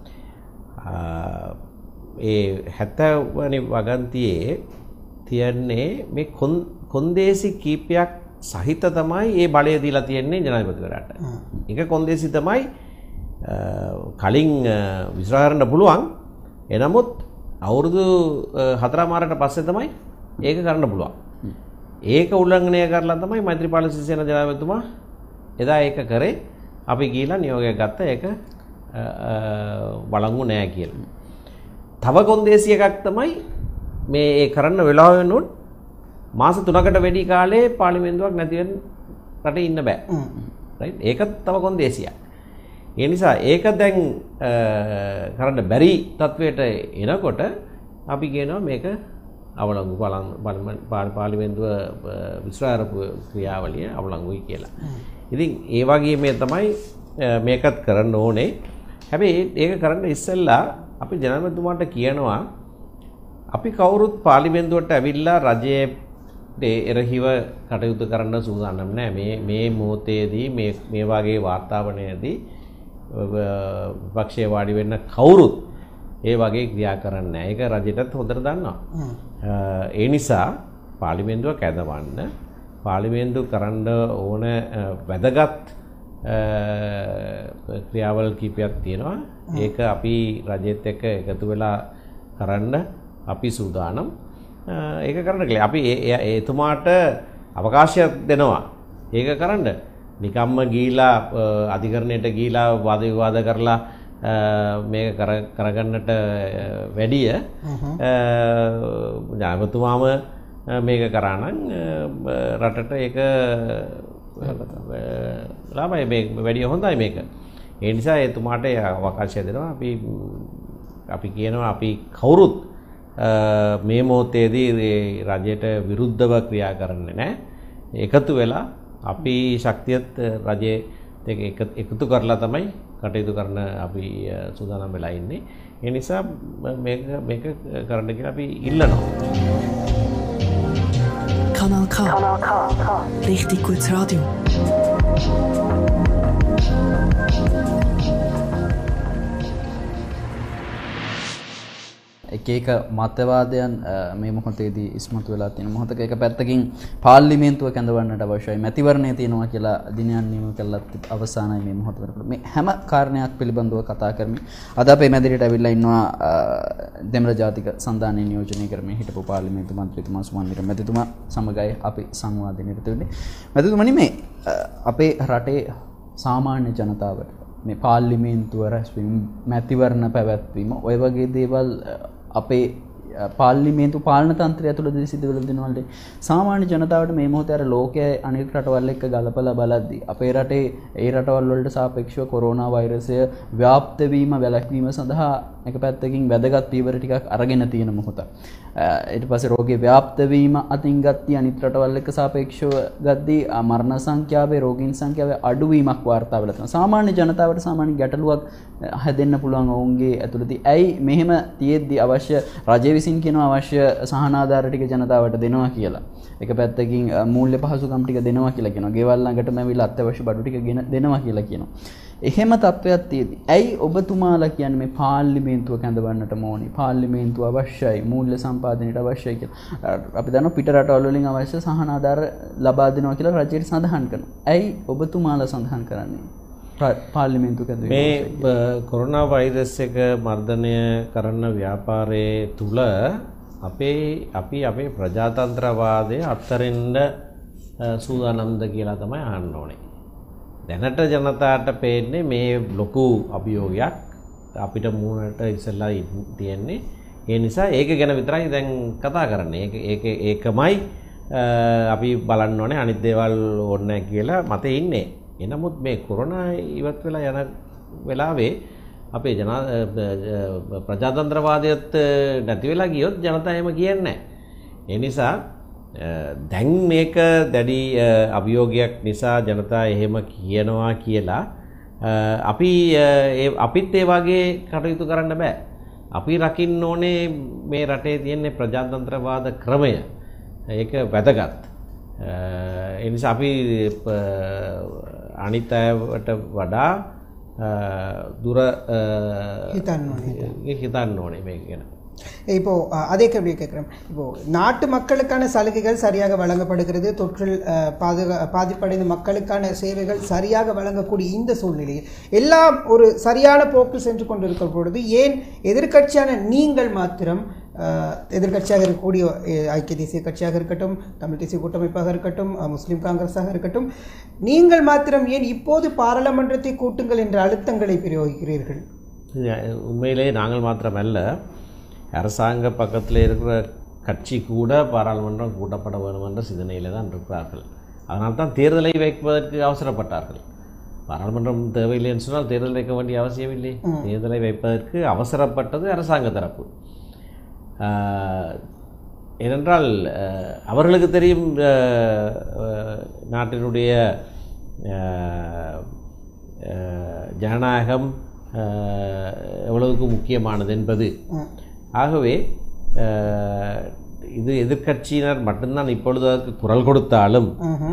ඒ 70 වෙනි වගන්තියේ තියන්නේ මේ කොන්දේසි කීපයක් සහිත තමයි ඒ බලය දීලා තියෙන්නේ ජනාධිපතිවරයාට. ඒක කොන්දේසි තමයි කලින් විශ්වාස කරන්න පුළුවන්. එනමුත් අවුරුදු 4මාරකට පස්සේ තමයි ඒක කරන්න පුළුවන්. ඒක උල්ලංඝනය කරලා තමයි මෛත්‍රීපාල සිරිසේන ජනාධිපතිතුමා එදා ඒක කරේ. අපි ගිහිලා නියෝගයක් ගත්ත ඒක වළංගු නෑ කියලා. තව කොන්දේසි එකක් තමයි මේ ඒ කරන්න වෙලාව වෙනුත් මාස 3කට වැඩි කාලේ පාර්ලිමේන්තුවක් නැති වෙන රටේ ඉන්න බෑ. රයිට්? ඒකත් තව කොන්දේසියක්. ඒ නිසා ඒක දැන් කරන්න බැරි තත්වයට එනකොට අපි කියනවා මේක අවලංගු පාර්ලිමේන්තුව විශ්වාසරපු ක්‍රියාවලිය අවලංගුයි කියලා. ඉතින් ඒ වගේ මේ තමයි මේකත් කරන්න ඕනේ. හැබැයි ඒක කරන්න ඉස්සෙල්ලා අපි ජනාධිපතිතුමාට කියනවා අපි කවුරුත් පාර්ලිමේන්තුවට ඇවිල්ලා රජයේ එරහිව කටයුතු කරන්න සූදානම් නැහැ. මේ මොහොතේදී මේ වගේ වාතාවරණයේදී විපක්ෂයේ වාඩි වෙන්න කවුරුත් ඒ වගේ ක්‍රියා කරන්නේ නැහැ. ඒක රජයටත් හොඳට දන්නවා. ඒ නිසා පාර්ලිමේන්තුව කැඳවන්න පාර්ලිමේන්තුව කරන්න ඕන වැදගත් ක්‍රියාවල් කීපයක් තියෙනවා. ඒක අපි රජයත් එක්ක එකතු වෙලා කරන්න අපි සූදානම්. ඒක කරන්න කියලා අපි එතුමාට අවකාශයක් දෙනවා. ඒක කරන්න නිකම්ම ගිහිලා අධිකරණයට ගිහිලා වාද විවාද කරලා මේක කරගන්නට වැඩිය ජනාධිපතිතුමාම මේක කරා නම් රටට ඒක ලාභයි. මේ වැඩිය හොඳයි මේක. ඒ නිසා එතුමාට අවකාශය දෙනවා. අපි කියනවා අපි කවුරුත් මේ මොහොතේදී රජයට විරුද්ධව ක්‍රියා කරන්නේ නැහැ. එකතු වෙලා අපි ශක්තියත් රජයේ එකතු කරලා තමයි කටයුතු කරන අපි සූදානම් වෙලා ඉන්නේ. ඒ නිසා මේක කරන්න කියලා අපි ඉල්ලනවා. Kanal K. Richtig gutes Radio. එක මතවාදයන් මේ මොහොතේදී ඉස්මතු වෙලා තියෙන මොහොතක එක පැත්තකින් පාර්ලිමේන්තුව කැඳවන්නට අවශ්‍යයි මැතිවරණය තියෙනවා කියලා දිනයන් නියම කළා අවසානයි මේ මොහොත වෙනකොට මේ හැම කාරණයක් පිළිබඳව කතා කරමින් අද අපේ මැදිරියට අවිල්ලා ඉන්නවා දෙමළ ජාතික සන්ධානයේ නියෝජනය කරමින් හිටපු පාර්ලිමේන්තු මන්ත්‍රීතුමා සුමන්විර මැතිතුමා සමගයි අපි සංවාදෙ නිරත වෙන්නේ. මැතිතුමනි මේ අපේ රටේ සාමාන්‍ය ජනතාවට මේ පාර්ලිමේන්තුව රැස්වීම මැතිවරණ පැවැත්වීම ඔය වගේ දේවල් අපේ පාර්ලිමේන්තු පාලන තන්ත්‍රය ඇතුළතදී සිදු වෙලා දෙනවලු සාමාන්‍ය ජනතාවට මේ මොහොතේ අර ලෝකයේ අනෙක් රටවල් එක්ක ගලපලා බලද්දී අපේ රටේ ඒ රටවල් වලට සාපේක්ෂව කොරෝනා වෛරසය ව්‍යාප්ත වීම වැළැක්වීම සඳහා එක පැත්තකින් වැදගත් පීවර ටිකක් අරගෙන තියෙන මොහොත. ඊට පස්සේ රෝගී ව්‍යාප්ත වීම අතින් ගත්තී අනිත් රටවල් එක්ක සාපේක්ෂව ගද්දී මරණ සංඛ්‍යාවේ රෝගීන් සංඛ්‍යාවේ අඩුවීමක් වාර්තා වෙලා තියෙනවා. සාමාන්‍ය ජනතාවට සාමාන්‍ය ගැටලුවක් හැදෙන්න පුළුවන් ඔවුන්ගේ ඇතුළතදී. ඇයි මෙහෙම තියෙද්දි අවශ්‍ය රජය විසින් කියනවා අවශ්‍ය සහනාධාර ටික ජනතාවට දෙනවා කියලා. එක පැත්තකින් මූල්‍ය පහසුකම් ටික දෙනවා කියලා කියනවා. ගෙවල් ළඟටම ඇවිල්ලා අත්‍යවශ්‍ය බඩු ටික දෙනවා කියලා කියනවා. එහෙම තත්ත්වයක් තියෙද්දි ඇයි ඔබතුමාලා කියන්නේ මේ පාර්ලිමේන්තුව කැඳවන්නට ඕනේ? පාර්ලිමේන්තුව අවශ්‍යයි මූල්‍ය සම්පාදනයට අවශ්‍යයි කියලා. අපි දන්නවා පිට රටවල් වලින් අවශ්‍ය සහනාධාර ලබා දෙනවා කියලා රජයට සඳහන් කරනවා. ඇයි ඔබතුමාලා සඳහන් කරන්නේ? පාර්ලිමේන්තුව කැඳවීම මේ කොරෝනා වෛරස් එක මර්ධනය කරන ව්‍යාපාරයේ තුල අපේ ප්‍රජාතන්ත්‍රවාදය අත්තරින්ද සූදානම්ද කියලා තමයි අහන්න ඕනේ. දැනට ජනතාවට පේන්නේ මේ ලොකු අභියෝගයක් අපිට මූණට ඉස්සෙල්ලා තියෙන්නේ. ඒ නිසා ඒක ගැන විතරයි දැන් කතා කරන්නේ. ඒකමයි අපි බලන්න ඕනේ, අනිත් දේවල් ඕනේ නැහැ කියලා මතේ ඉන්නේ. එනමුත් මේ කොරෝනා ඉවත් වෙලා යන වෙලාවේ අපේ ප්‍රජාතන්ත්‍රවාදයත් නැති වෙලා ගියොත් ජනතාව එහෙම කියන්නේ නැහැ. ඒ නිසා දැන් මේක දැඩි අභියෝගයක් නිසා ජනතාව එහෙම කියනවා කියලා අපිත් ඒ වගේ කටයුතු කරන්න බෑ. අපි රකින්න ඕනේ මේ රටේ තියෙන ප්‍රජාතන්ත්‍රවාද ක්‍රමය. ඒක වැදගත්. ඒ නිසා අපි අනිත් අයට වඩා දුර හිතන්න ඕනේ මේක ගැන. இப்போ அதே கேள்வியை கேட்குறேன். இப்போ நாட்டு மக்களுக்கான சலுகைகள் சரியாக வழங்கப்படுகிறது, தொற்றில் பாதிப்படைந்த மக்களுக்கான சேவைகள் சரியாக வழங்கக்கூடிய இந்த சூழ்நிலையில் எல்லாம் ஒரு சரியான போக்கில் சென்று கொண்டிருக்கிற பொழுது ஏன் எதிர்க்கட்சியான நீங்கள் மாத்திரம், எதிர்க்கட்சியாக இருக்கக்கூடிய ஐக்கிய தேசிய கட்சியாக இருக்கட்டும், தமிழ் தேசிய கூட்டமைப்பாக இருக்கட்டும், முஸ்லீம் காங்கிரஸாக இருக்கட்டும், நீங்கள் மாத்திரம் ஏன் இப்போது பாராளுமன்றத்தை கூட்டுங்கள் என்ற அழுத்தங்களை பிரயோகிக்கிறீர்கள்? உண்மையிலே நாங்கள் மாத்திரமல்ல, அரசாங்க பக்கத்தில் இருக்கிற கட்சி கூட பாராளுமன்றம் கூட்டப்பட வேண்டும் என்ற சிந்தனையில் தான் இருக்கிறார்கள். அதனால் தான் தேர்தலை வைப்பதற்கு அவசரப்பட்டார்கள். பாராளுமன்றம் தேவையில்லை என்று சொன்னால் தேர்தல் வைக்க வேண்டிய அவசியம் இல்லை. தேர்தலை வைப்பதற்கு அவசரப்பட்டது அரசாங்க தரப்பு. ஏனென்றால் அவர்களுக்கு தெரியும் நாட்டினுடைய ஜனநாயகம் எவ்வளவுக்கு முக்கியமானது என்பது. ஆகவே இது எதிர்க்கட்சியினர் மட்டும்தான் இப்பொழுது அதற்கு குரல் கொடுத்தாலும்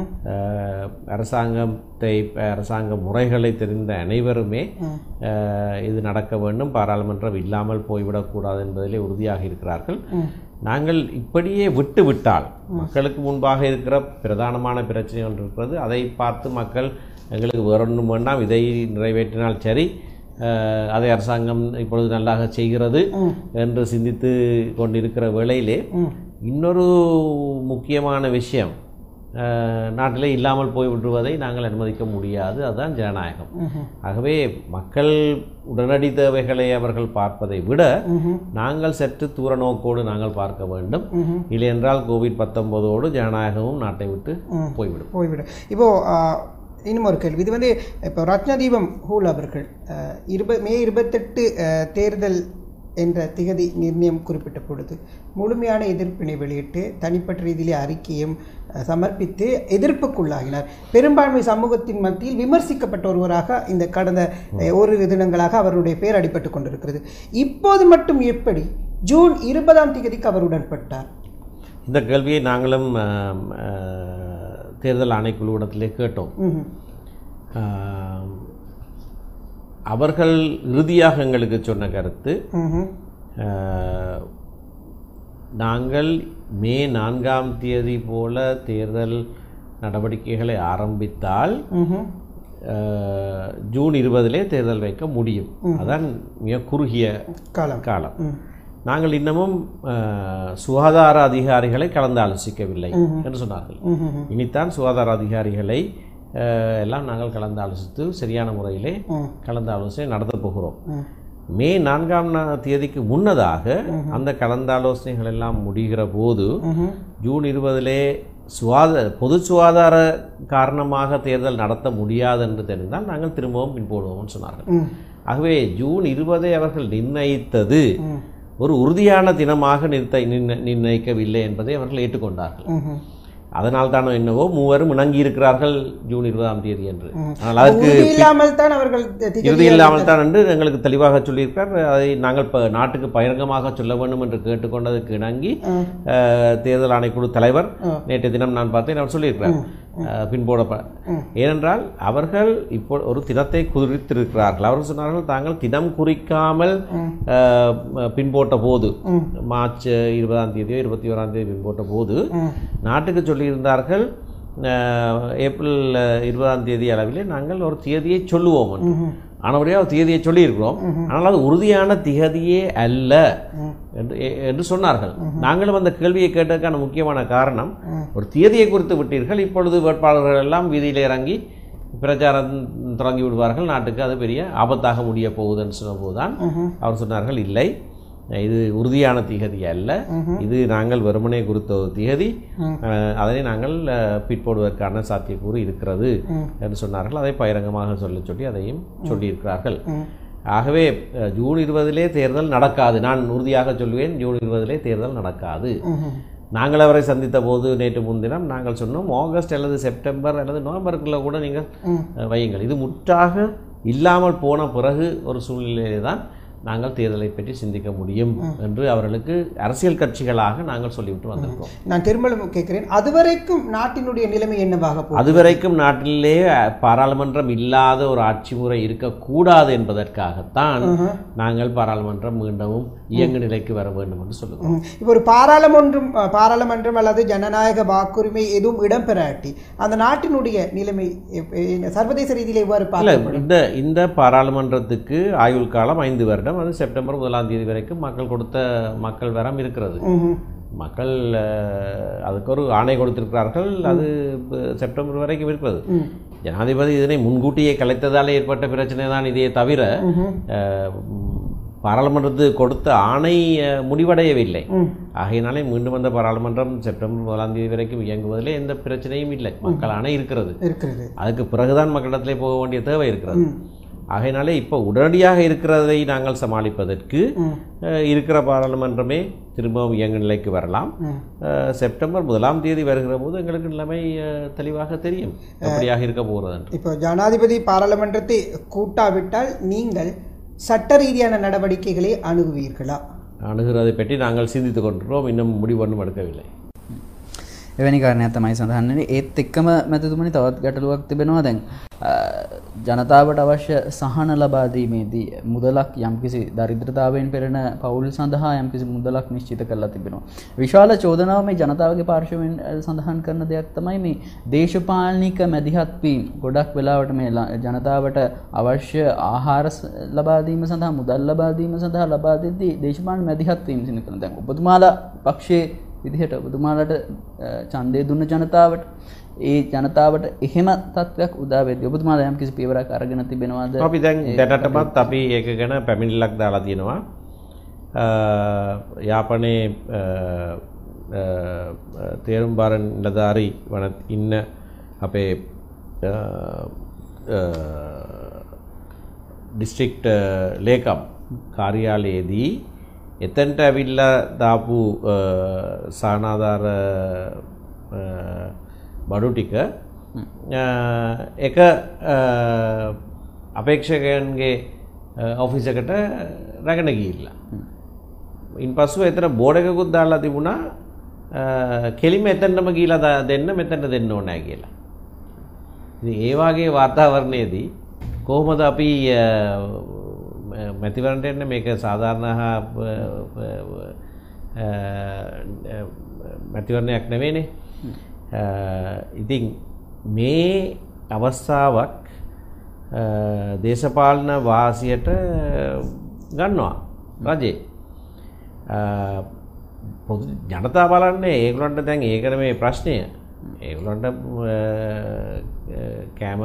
அரசாங்க முறைகளை தெரிந்த அனைவருமே இது நடக்க வேண்டும், பாராளுமன்றம் இல்லாமல் போய்விடக்கூடாது என்பதிலே உறுதியாக இருக்கிறார்கள். நாங்கள் இப்படியே விட்டால் மக்களுக்கு முன்பாக இருக்கிற பிரதானமான பிரச்சனை ஒன்று இருக்கிறது. அதை பார்த்து மக்கள் எங்களுக்கு வேறொன்றும் வேண்டாம், இதை நிறைவேற்றினால் சரி, அதை அரசாங்கம் இப்பொழுது நல்லாக செய்கிறது என்று சிந்தித்து கொண்டிருக்கிற வேளையிலே இன்னொரு முக்கியமான விஷயம் நாட்டிலே இல்லாமல் போய் விடுவதை நாங்கள் அனுமதிக்க முடியாது. அதுதான் ஜனநாயகம். ஆகவே மக்கள் உடனடி தேவைகளை அவர்கள் பார்ப்பதை விட நாங்கள் சற்று தூர நோக்கோடு நாங்கள் பார்க்க வேண்டும். இல்லையென்றால் கோவிட்-19 ஜனநாயகமும் நாட்டை விட்டு போய்விடும். இப்போ இன்னும் ஒரு கேள்வி. இது இப்போ ரத்னதீபம் ஹூல் அவர்கள் மே 28 தேர்தல் என்ற திகதி நிர்ணயம் குறிப்பிட்ட பொழுது முழுமையான எதிர்ப்பினை வெளியிட்டு தனிப்பட்ட ரீதியிலே அறிக்கையும் சமர்ப்பித்து எதிர்ப்புக்குள்ளாகினார். பெரும்பான்மை சமூகத்தின் மத்தியில் விமர்சிக்கப்பட்ட ஒருவராக இந்த கடந்த ஓரிரு தினங்களாக அவருடைய பெயர் அடிபட்டு கொண்டிருக்கிறது. இப்போது மட்டும் எப்படி ஜூன் 20ஆம் தேதிக்கு அவர் உடன்பட்டார்? இந்த கேள்வியை நாங்களும் தேர்தல் ஆணைக்குழுவிடத்திலே கேட்டோம். அவர்கள் இறுதியாக எங்களுக்கு சொன்ன கருத்து, நாங்கள் மே 4ஆம் தேதி போல தேர்தல் நடவடிக்கைகளை ஆரம்பித்தால் ஜூன் 20 தேர்தல் வைக்க முடியும். அதான் மிக குறுகிய காலம். நாங்கள் இன்னமும் சுகாதார அதிகாரிகளை கலந்து ஆலோசிக்கவில்லை என்று சொன்னார்கள். இனித்தான் சுகாதார அதிகாரிகளை எல்லாம் நாங்கள் கலந்து ஆலோசித்து சரியான முறையிலே கலந்து ஆலோசனை நடத்தப் போகிறோம். மே 4ஆம் தேதிக்கு முன்னதாக அந்த கலந்தாலோசனைகள் எல்லாம் முடிகிற போது ஜூன் 20 பொது சுகாதார காரணமாக தேர்தல் நடத்த முடியாது என்று தெரிந்தால் நாங்கள் திரும்பவும் பின்போடுவோம்னு சொன்னார்கள். ஆகவே ஜூன் 20 அவர்கள் நிர்ணயித்தது ஒரு உறுதியான தினமாக நிர்ணயிக்கவில்லை என்பதை அவர்கள் ஏற்றுக்கொண்டார்கள். அதனால் தானோ என்னவோ மூவரும் இணங்கி இருக்கிறார்கள் ஜூன் 20ஆம் தேதி என்று. ஆனால் அதற்கு இறுதி இல்லாமல் தான் என்று எங்களுக்கு தெளிவாக சொல்லியிருக்கார். அதை நாங்கள் நாட்டுக்கு பகிரங்கமாக சொல்ல வேண்டும் என்று கேட்டுக்கொண்டதுக்கு இணங்கி தேர்தல் ஆணைக்குழு தலைவர் நேற்றைய தினம் நான் பார்த்தேன், அவர் சொல்லியிருக்கிறார் பின்போட. ஏனென்றால் அவர்கள் இப்போ ஒரு தினத்தை குறித்திருக்கிறார்கள். அவர்கள் சொன்னார்கள், தாங்கள் தினம் குறிக்காமல் பின்போட்ட போது மார்ச் 20ஆம் தேதியோ 21ஆம் தேதி பின்போட்ட போது நாட்டுக்கு சொல்லியிருந்தார்கள் ஏப்ரல் 20ஆம் தேதி அளவிலே நாங்கள் ஒரு தேதியை சொல்லுவோம் என்று. ஆனபடியாக தேதியை சொல்லியிருக்கிறோம். ஆனால் அது உறுதியான திகதியே அல்ல என்று சொன்னார்கள். நாங்களும் அந்த கேள்வியை கேட்டதுக்கான முக்கியமான காரணம், ஒரு தேதியை குறித்து விட்டீர்கள், இப்பொழுது வேட்பாளர்கள் எல்லாம் வீதியில் இறங்கி பிரச்சாரம் தொடங்கி விடுவார்கள், நாட்டுக்கு அது பெரிய ஆபத்தாக முடிய போகுதுன்னு சொன்னபோது தான் அவர் சொன்னார்கள், இல்லை, இது உறுதியான திகதி அல்ல, இது நாங்கள் வெறுமனே குறித்த ஒரு திகதி, அதனை நாங்கள் பிற்போடுவதற்கான சாத்தியக்கூறு இருக்கிறது என்று சொன்னார்கள். அதை பகிரங்கமாக சொல்லி அதையும் சொல்லியிருக்கிறார்கள். ஆகவே ஜூன் 20 தேர்தல் நடக்காது. நான் உறுதியாக சொல்லுவேன், ஜூன் 20 தேர்தல் நடக்காது. நாங்கள் அவரை சந்தித்த போது நேற்று முன்தினம் நாங்கள் சொன்னோம், ஆகஸ்ட் அல்லது செப்டம்பர் அல்லது நவம்பருக்குள்ள கூட நீங்கள் வையுங்கள். இது முற்றாக இல்லாமல் போன பிறகு ஒரு சூழ்நிலையிலே தான் நாங்கள் தேர்தலை பற்றி சிந்திக்க முடியும் என்று அவர்களுக்கு அரசியல் கட்சிகளாக நாங்கள் சொல்லிவிட்டு வந்திருக்கோம். நான் திரும்பவும் கேட்கிறேன், அதுவரைக்கும் நாட்டினுடைய நிலைமை என்னவாக போகும்? அதுவரைக்கும் நாட்டிலே பாராளுமன்றம் இல்லாத ஒரு ஆட்சி முறை இருக்கக்கூடாது என்பதற்காகத்தான் நாங்கள் பாராளுமன்றம் மீண்டும் இயங்கு நிலைக்கு வர வேண்டும் என்று சொல்லுவோம். இப்போ ஒரு பாராளுமன்றம் அல்லது ஜனநாயக வாக்குரிமை எதுவும் இடம்பெறாட்டி அந்த நாட்டினுடைய நிலைமை சர்வதேச ரீதியில் எவ்வாறு பார்க்கப்படும்? இந்த பாராளுமன்றத்துக்கு ஆயுள் காலம் 5 வருடம். அது செப்டம்பர் 1 வரைக்கும் மக்கள் கொடுத்த மக்கள் வரம் இருக்கிறது. மக்கள் அதுக்கு ஒரு ஆணை கொடுத்திருக்கிறார்கள். அது செப்டம்பர் வரைக்கும் இருக்கிறது. ஜனாதிபதி இதனை முன்கூட்டியே கலைத்ததால் ஏற்பட்ட பிரச்சனை தான் இதே தவிர பாராளுமன்றத்துக்கு கொடுத்த ஆணை முடிவடையவில்லை. ஆகையினாலே மீண்டும் வந்த பாராளுமன்றம் செப்டம்பர் 1 வரைக்கும் இயங்குவதிலே எந்த பிரச்சனையும் இல்லை. மக்கள் ஆணை இருக்கிறது. அதுக்கு பிறகுதான் மக்களிடத்திலே போக வேண்டிய தேவை இருக்கிறது. ஆகையினாலே இப்போ உடனடியாக இருக்கிறதை நாங்கள் சமாளிப்பதற்கு இருக்கிற பாராளுமன்றமே திரும்பவும் இயங்கு நிலைக்கு வரலாம். செப்டம்பர் 1 வருகிற போது எங்களுக்கு நிலைமை தெளிவாக தெரியும் எப்படியாக இருக்க போகிறது. இப்போ ஜனாதிபதி பாராளுமன்றத்தை கூட்டாவிட்டால் நீங்கள் சட்ட ரீதியான நடவடிக்கைகளை அணுகுவீர்களா? අනුගරதை පෙටි நாங்கள் සින්දිත කොටරෝ இன்னும் முடிවொன்றும் எடுக்கவில்லை. එවැනි කාරණයක් තමයි සඳහන් වෙන්නේ. ඒත් එක්කම මැතිතුමනි තවත් ගැටලුවක් තිබෙනවා. දැන් ජනතාවට අවශ්‍ය සහන ලබා දීමේදී මුදලක් යම්කිසි දරිද්‍රතාවයෙන් පෙළෙන පවුල් සඳහා යම්කිසි මුදලක් නිශ්චිත කරලා තිබෙනවා. විශාල චෝදනාව මේ ජනතාවගේ පාර්ශවයෙන් සඳහන් කරන දෙයක් තමයි මේ දේශපාලනික මැදිහත් වීම. ගොඩක් වෙලාවට මේ ජනතාවට අවශ්‍ය ආහාර ලබා දීම සඳහා මුදල් ලබා දීම සඳහා ලබා දෙද්දී දේශපාලන මැදිහත් වීම සිදු කරන. දැන් ඔබතුමාලා පක්ෂයේ විදිහට ඔබතුමාලට ඡන්දය දුන්න ජනතාවට ඒ ජනතාවට එහෙම තත්ත්වයක් උදා වෙද්දී ඔබතුමාලා යම් කිසි පියවරක් අරගෙන තිබෙනවද? අපි දැන් දැනටමත් අපි ඒක ගැන පැමිණිල්ලක් දාලා තියෙනවා. යාපනයේ තේරුම් බාර නිලධාරී වන ඉන්න අපේ ඩිස්ට්‍රික්ට් ලේකම් කාර්යාලයේදී එතනට ඇවිල්ලා දාපු සානාධාර බඩු ටික එක අපේක්ෂකයන්ගේ ඔෆිස් එකට රැගෙන ගිහිල්ලා ඉන්පස්සෙ එතන බෝඩ් එකකුත් දාලා තිබුණා කෙලිම එතනම ගිහිලා දෙන්න මෙතනට දෙන්න ඕනෑ කියලා. ඉතින් ඒ වගේ වාතාවරණයේදී කොහොමද අපි මැතිවරණයට එන්නේ? මේක සාධාරණ මැතිවරණයක් නෙවෙයිනේ. ඉතින් මේ අවස්ථාවක් දේශපාලන වාසියට ගන්නවා රජේ. පොදු ජනතාව බලන්නේ ඒගොල්ලන්ට දැන් ඒකනේ මේ ප්‍රශ්නය. ඒගොල්ලන්ට කෑම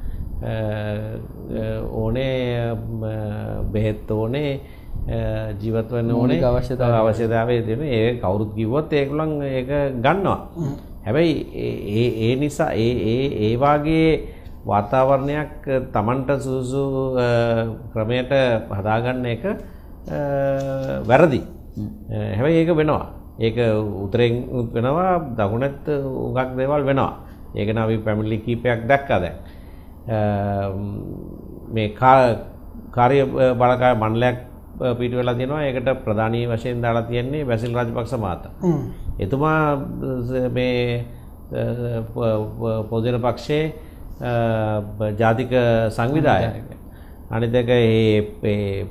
ඕනේ, බෙහෙත් ඕනේ, ජීවත් වෙන්න ඕනේ, අවශ්‍යතාවය තියෙන ඒ කවුරුත් කිව්වොත් ඒගොල්ලන් ඒක ගන්නවා. හැබැයි ඒ නිසා ඒ වාගේ වාතාවරණයක් Tamanට සුසු ක්‍රමයට හදාගන්න එක වැරදි. හැබැයි ඒක වෙනවා. ඒක උතරෙන් වෙනවා, දකුණත් උගක් දේවල් වෙනවා. ඒක නම් අපි පැමිණිලි කීපයක් දැක්කා දැන්. මේ කාර්ය බලකාය මණ්ඩලයක් පිටු වෙලා තියෙනවා. ඒකට ප්‍රධානී වශයෙන් දාලා තියෙන්නේ බැසිල් රාජපක්ෂ මහතා. එතුමා මේ පොදුජන පක්ෂයේ ජාතික සංවිධායක. අනිත් එක ඒ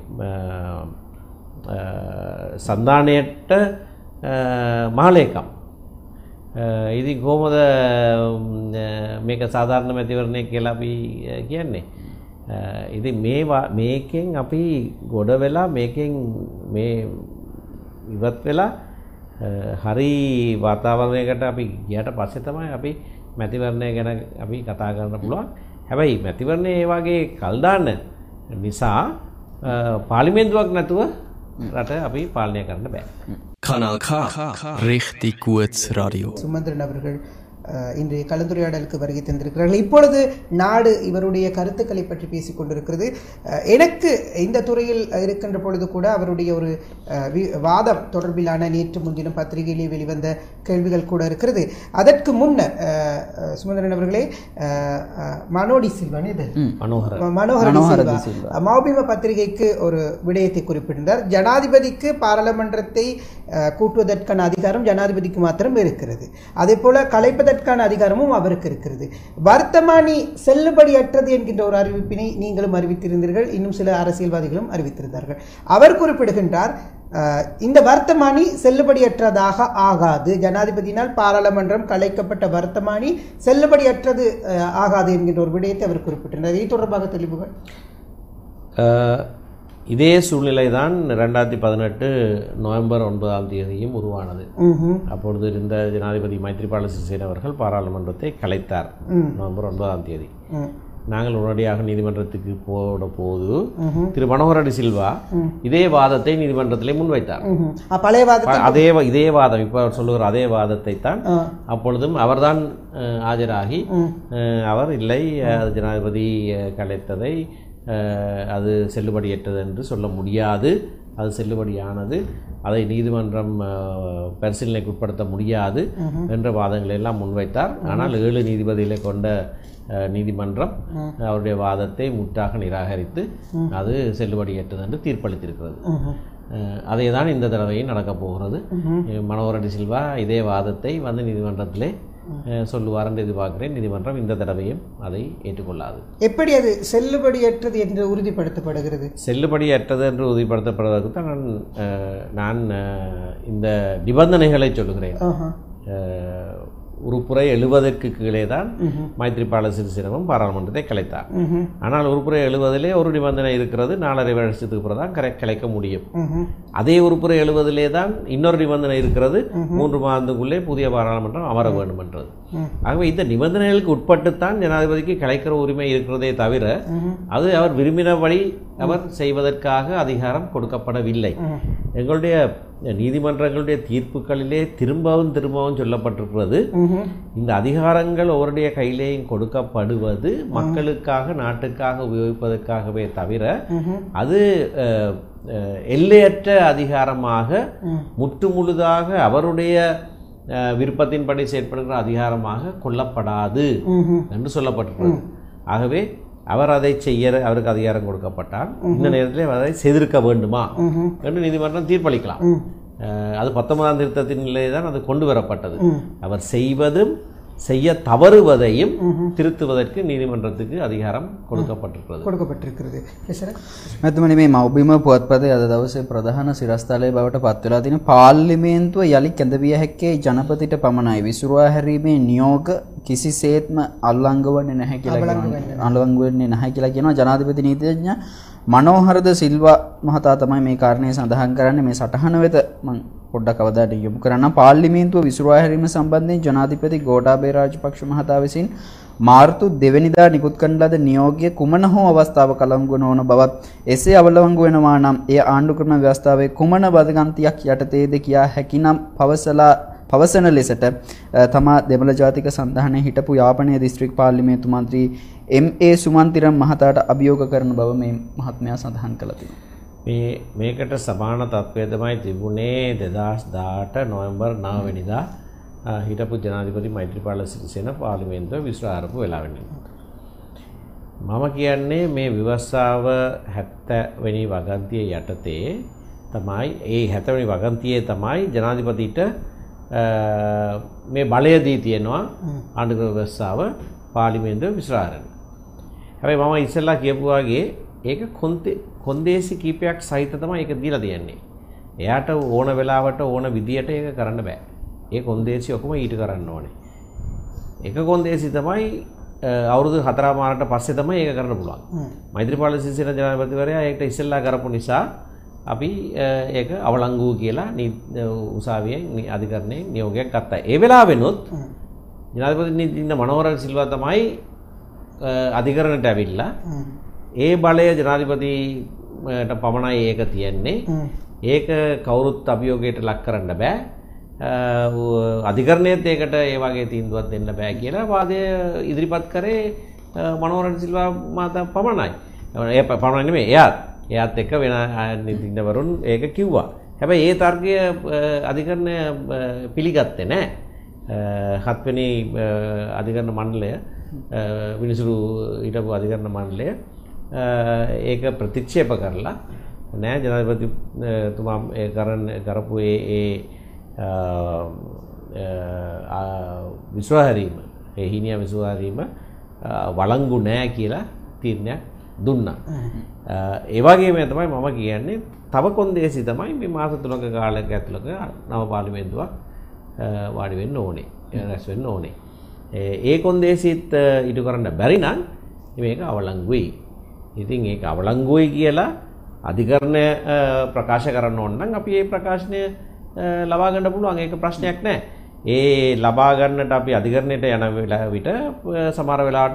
සන්ධානයට මහලේකම්. ඉතින් කොහොමද මේක සාධාරණ මැතිවරණයක් කියලා අපි කියන්නේ? ඉතින් මේකෙන් අපි ගොඩ වෙලා මේකෙන් මේ ඉවත් වෙලා හරි වාතාවරණයකට අපි ගියට පස්සේ තමයි අපි මැතිවරණය ගැන අපි කතා කරන්න පුළුවන්. හැබැයි මැතිවරණය ඒ වගේ කල් දාන්න නිසා පාර්ලිමේන්තුවක් නැතුව රට අපි පාලනය කරන්න බෑ. Kanal K. Richtig gutes Radio. Sumanthiran அவர்கள் இன்றைய கலந்துரையாடலுக்கு வருகை தந்திருக்கிறார்கள். இப்பொழுது நாடு இவருடைய கருத்துக்களை பற்றி பேசிக் கொண்டிருக்கிறது. எனக்கு இந்த துறையில் இருக்கின்ற பொழுது கூட அவருடைய ஒரு வாதம் தொடர்பிலான நேற்று முன்தினம் பத்திரிகையிலே வெளிவந்த கேள்விகள் கூட இருக்கிறது. அதற்கு முன்னர் சுமந்திரன் அவர்களே, மனோடி சில்வன் இது மனோகரன் சில்வா மௌபிம பத்திரிகைக்கு ஒரு விடயத்தை குறிப்பிட்டிருந்தார். ஜனாதிபதிக்கு பாராளுமன்றத்தை கூட்டுவதற்கான அதிகாரம் ஜனாதிபதிக்கு மாத்திரம் இருக்கிறது, அதே போல கலைப்பதற்கான அதிகாரமும் அவருக்கு இருக்கிறது. வர்த்தமானி செல்லுபடியற்றது என்கின்ற ஒரு அறிவிப்பினை நீங்களும் அறிவித்திருந்தீர்கள், இன்னும் சில அரசியல்வாதிகளும் அறிவித்திருந்தார்கள். அவர் குறிப்பிடுகின்றார், இந்த வர்த்தமானி செல்லுபடியற்றதாக ஆகாது, ஜனாதிபதியினால் பாராளுமன்றம் கலைக்கப்பட்ட வர்த்தமானி செல்லுபடியற்றது ஆகாது என்கின்ற ஒரு விடயத்தை அவர் குறிப்பிட்டிருந்தார். இது தொடர்பாக தெளிவுகள். இதே சூழ்நிலை தான் 2018 நவம்பர் 9 உருவானது. அப்பொழுது இருந்த ஜனாதிபதி மைத்ரிபால சிறிசேன அவர்கள் பாராளுமன்றத்தை கலைத்தார் நவம்பர் 9. நாங்கள் உடனடியாக நீதிமன்றத்துக்கு போன போது திரு மனோகரன் சில்வா இதே வாதத்தை நீதிமன்றத்திலே முன்வைத்தார். இதே வாதம் இப்ப அவர் சொல்லுகிற அதே வாதத்தை தான் அப்பொழுதும் அவர்தான் ஆஜராகி அவர் இல்லை, ஜனாதிபதி கலைத்ததை அது செல்லுபடியற்றது என்று சொல்ல முடியாது, அது செல்லுபடியானது, அதை நீதிமன்றம் பரிசீலனைக்கு உட்படுத்த முடியாது என்ற வாதங்களை எல்லாம் முன்வைத்தார். ஆனால் 7 நீதிபதிகளை கொண்ட நீதிமன்றம் அவருடைய வாதத்தை முற்றாக நிராகரித்து அது செல்லுபடியற்றது என்று தீர்ப்பளித்திருக்கிறது. அதே தான் இந்த தடவையும் நடக்கப் போகிறது. மனோகரன் சில்வா இதே வாதத்தை வந்து நீதிமன்றத்திலே சொல்லுவார் என்று எதிர்பார்க்கிறேன். நீதிமன்றம் இந்த தடவையும் அதை ஏற்றுக்கொள்ளாது. எப்படி அது செல்லுபடியற்றது என்று உறுதிப்படுத்தப்படுகிறது? செல்லுபடியற்றது என்று உறுதிப்படுத்தப்படுவதற்கு தான் நான் இந்த நிபந்தனைகளை சொல்லுகிறேன். உறுப்புரை 70க்கு கீழே தான் மைத்ரிபால சிறிசேனவும் பாராளுமன்றத்தை கலைத்தார். ஆனால் உறுப்புரை 70 ஒரு நிபந்தனை இருக்கிறது, 4.5 வருஷத்துக்கு பிறகு தான் கலைக்க முடியும். அதே உறுப்புரை 70 தான் இன்னொரு நிபந்தனை இருக்கிறது, 3 மாதத்துக்குள்ளே புதிய பாராளுமன்றம் அமர வேண்டும் என்றது. ஆகவே இந்த நிபந்தனைகளுக்கு உட்பட்டுத்தான் ஜனாதிபதிக்கு கலைக்கிற உரிமை இருக்கிறதே தவிர அது அவர் விரும்பினபடி அவர் செய்வதற்காக அதிகாரம் கொடுக்கப்படவில்லை. எங்களுடைய நீதிமன்றங்களுடைய தீர்ப்புகளிலே திரும்பவும் சொல்லப்பட்டிருக்கிறது, இந்த அதிகாரங்கள் ஒவ்வொருடைய கையிலேயும் கொடுக்கப்படுவது மக்களுக்காக நாட்டுக்காக உபயோகிப்பதற்காகவே தவிர அது எல்லையற்ற அதிகாரமாக முற்றுமுழுதாக அவருடைய விருப்பத்தின்படி செயற்படுகிற அதிகாரமாக கொள்ளப்படாது என்று சொல்லப்பட்டிருக்கிறது. ஆகவே அவர் அதை செய்ய அவருக்கு அதிகாரம் கொடுக்கப்பட்டால் இந்த நேரத்தில் அதை செய்திருக்க வேண்டுமா என்று நீதிமன்றம் தீர்ப்பளிக்கலாம். அது 19ஆம் திருத்தத்தின் நிலையை தான் அது கொண்டு வரப்பட்டது. அவர் செய்வதும் செய்ய தவறுவதையும் திருத்துவதற்கு நீதிமன்றத்துக்கு அதிகாரம் கொடுக்கப்பட்டிருக்கிறது. මැතිතුමනි, මේ මව්බිම පුවත්පතේ අද දවසේ ප්‍රධාන සිරස්තලයේ බවට පත් වෙලා තියෙන පාර්ලිමේන්තුව යලි කැඳවිය හැක්කේ ජනපතිට පමණයි. විසුරුවා හැරීමේ නියෝග කිසිසේත්ම අල්ලංඝ වෙන්නේ නැහැ කියලා කියනවා ජනාධිපති නීතිඥ මනෝහරද සිල්වා මහතා තමයි මේ කාරණේ සඳහන් කරන්නේ. මේ සටහන වෙත මම පොඩ්ඩක් අවධානය යොමු කරන්න. පාර්ලිමේන්තුව විසුරුවා හැරීම සම්බන්ධයෙන් ජනාධිපති ගෝඨාභය රාජපක්ෂ මහතා විසින් මාර්තු 2 වෙනිදා නිකුත් කරන ලද නියෝගය කුමන හෝ අවස්ථාවක අලංගු නොවන බවත්, එසේ අවලංගු වෙනවා නම් එය ආණ්ඩු ක්‍රම ව්‍යවස්ථාවේ කුමන බදගන්තියක් යටතේද කියා හැකිනම් පවසන ලෙසට තමා දෙමළ ජාතික සන්ධානයේ හිටපු යාපනයේ දිස්ත්‍රික් පාර්ලිමේන්තු මන්ත්‍රී M.A. සුමන්තිරන් මහතාට අභියෝග කරන බව මේ මහත්මයා සඳහන් කළා තිබෙනවා. මේකට සමාන තත්ත්වය තමයි තිබුණේ 2018 නොවැම්බර් 9 වෙනිදා හිටපු ජනාධිපති මෛත්‍රීපාල සිරිසේන පාර්ලිමේන්තුව විශ්වාරපු වෙලාවෙන්නේ. මම කියන්නේ මේ විවස්සාව 70 වෙනි වගන්තිය යටතේ තමයි, ඒ 70 වෙනි වගන්තියේ තමයි ජනාධිපතිට මේ බලය දී තියෙනවා ආණ්ඩුක්‍රම ව්‍යවස්ථාව පාර්ලිමේන්තුව විශ්වාරන්න. හැබැයි මම ඉස්සෙල්ලා කියපු වගේ ඒක කොන්දේසි කීපයක් සහිත තමයි ඒක දීලා දෙන්නේ. එයාට ඕන වෙලාවට ඕන විදියට ඒක කරන්න බෑ. ඒ කොන්දේසි ඔක්කොම ඊට කරන්න ඕනේ. එක කොන්දේසි තමයි අවුරුදු 4මාරට පස්සේ තමයි ඒක කරන්න පුළුවන්. මෛත්‍රීපාල සිරිසේන ජනාධිපතිවරයා ඒකට ඉස්සෙල්ලා කරපු නිසා අපි ඒක අවලංගු කියලා උසාවියෙන් අධිකරණයේ නියෝගයක් ගත්තා. ඒ වෙලාවෙනොත් ජනාධිපති ඉන්න මනෝහර සිල්වා තමයි අධිකරණයට ඇවිල්ලා ඒ බලය ජනාධිපතිට පමණයි ඒක තියෙන්නේ. ඒක කවුරුත් අභියෝගයට ලක් කරන්න බෑ. අධිකරණයේත් ඒකට ඒ වගේ තීන්දුවක් දෙන්න බෑ කියලා වාදය ඉදිරිපත් කරේ මනෝහර සිල්වා මහතා පමණයි. ඒ පමණ නෙමෙයි එයාත් එක්ක වෙන නීතිඥවරුන් ඒක කිව්වා. හැබැයි ඒ තර්කය අධිකරණය පිළිගත්තේ නැහැ. 7 වෙනි අධිකරණ මණ්ඩලය විනිසුරු ඊටපු අධිකරණ මණ්ඩලය ඒක ප්‍රතික්ෂේප කරලා නෑ ජනාධිපතිතුමා ඒ කරපු විශ්වාසරීම ඒ හිණියා විශ්වාසරීම වළංගු නෑ කියලා තීරණයක් දුන්නා. ඒ වගේම තමයි මම කියන්නේ තව කොන්දේසි තමයි මේ මාස 3ක කාලයක ඇතුළත නව පාර්ලිමේන්තුවක් වාඩි වෙන්න ඕනේ. රැස් වෙන්න ඕනේ. ඒ කොන්දේසිත් ඉටු කරන්න බැරි නම් මේක අවලංගුයි. ඉතින් ඒක අවලංගුයි කියලා අධිකරණය ප්‍රකාශ කරන්න ඕන නම් අපි මේ ප්‍රකාශනය ලබා ගන්න පුළුවන්. ඒක ප්‍රශ්නයක් නෑ. ඒ ලබා ගන්නට අපි අධිකරණයට යන විට සමහර වෙලාවට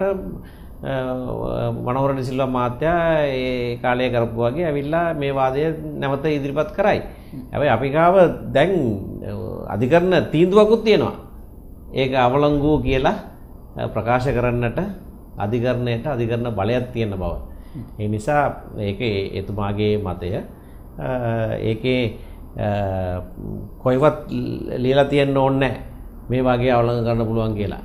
මනෝහර සිල්වා මහත්තයා ඒ කාලේ කරපු වගේ ඇවිල්ලා මේ වාදය නැවත ඉදිරිපත් කරයි. හැබැයි අපි ගාව දැන් අධිකරණ තීන්දුවකුත් තියෙනවා. ඒක අවලංගු කියලා ප්‍රකාශ කරන්නට අධිකරණයට අධිකරණ බලයක් තියෙන බව. ඒ නිසා ඒකේ එතුමාගේ මතය ඒකේ කොයිවත් ලියලා තියෙන්න ඕනේ නැහැ මේ වගේ අවලංගු කරන්න පුළුවන් කියලා.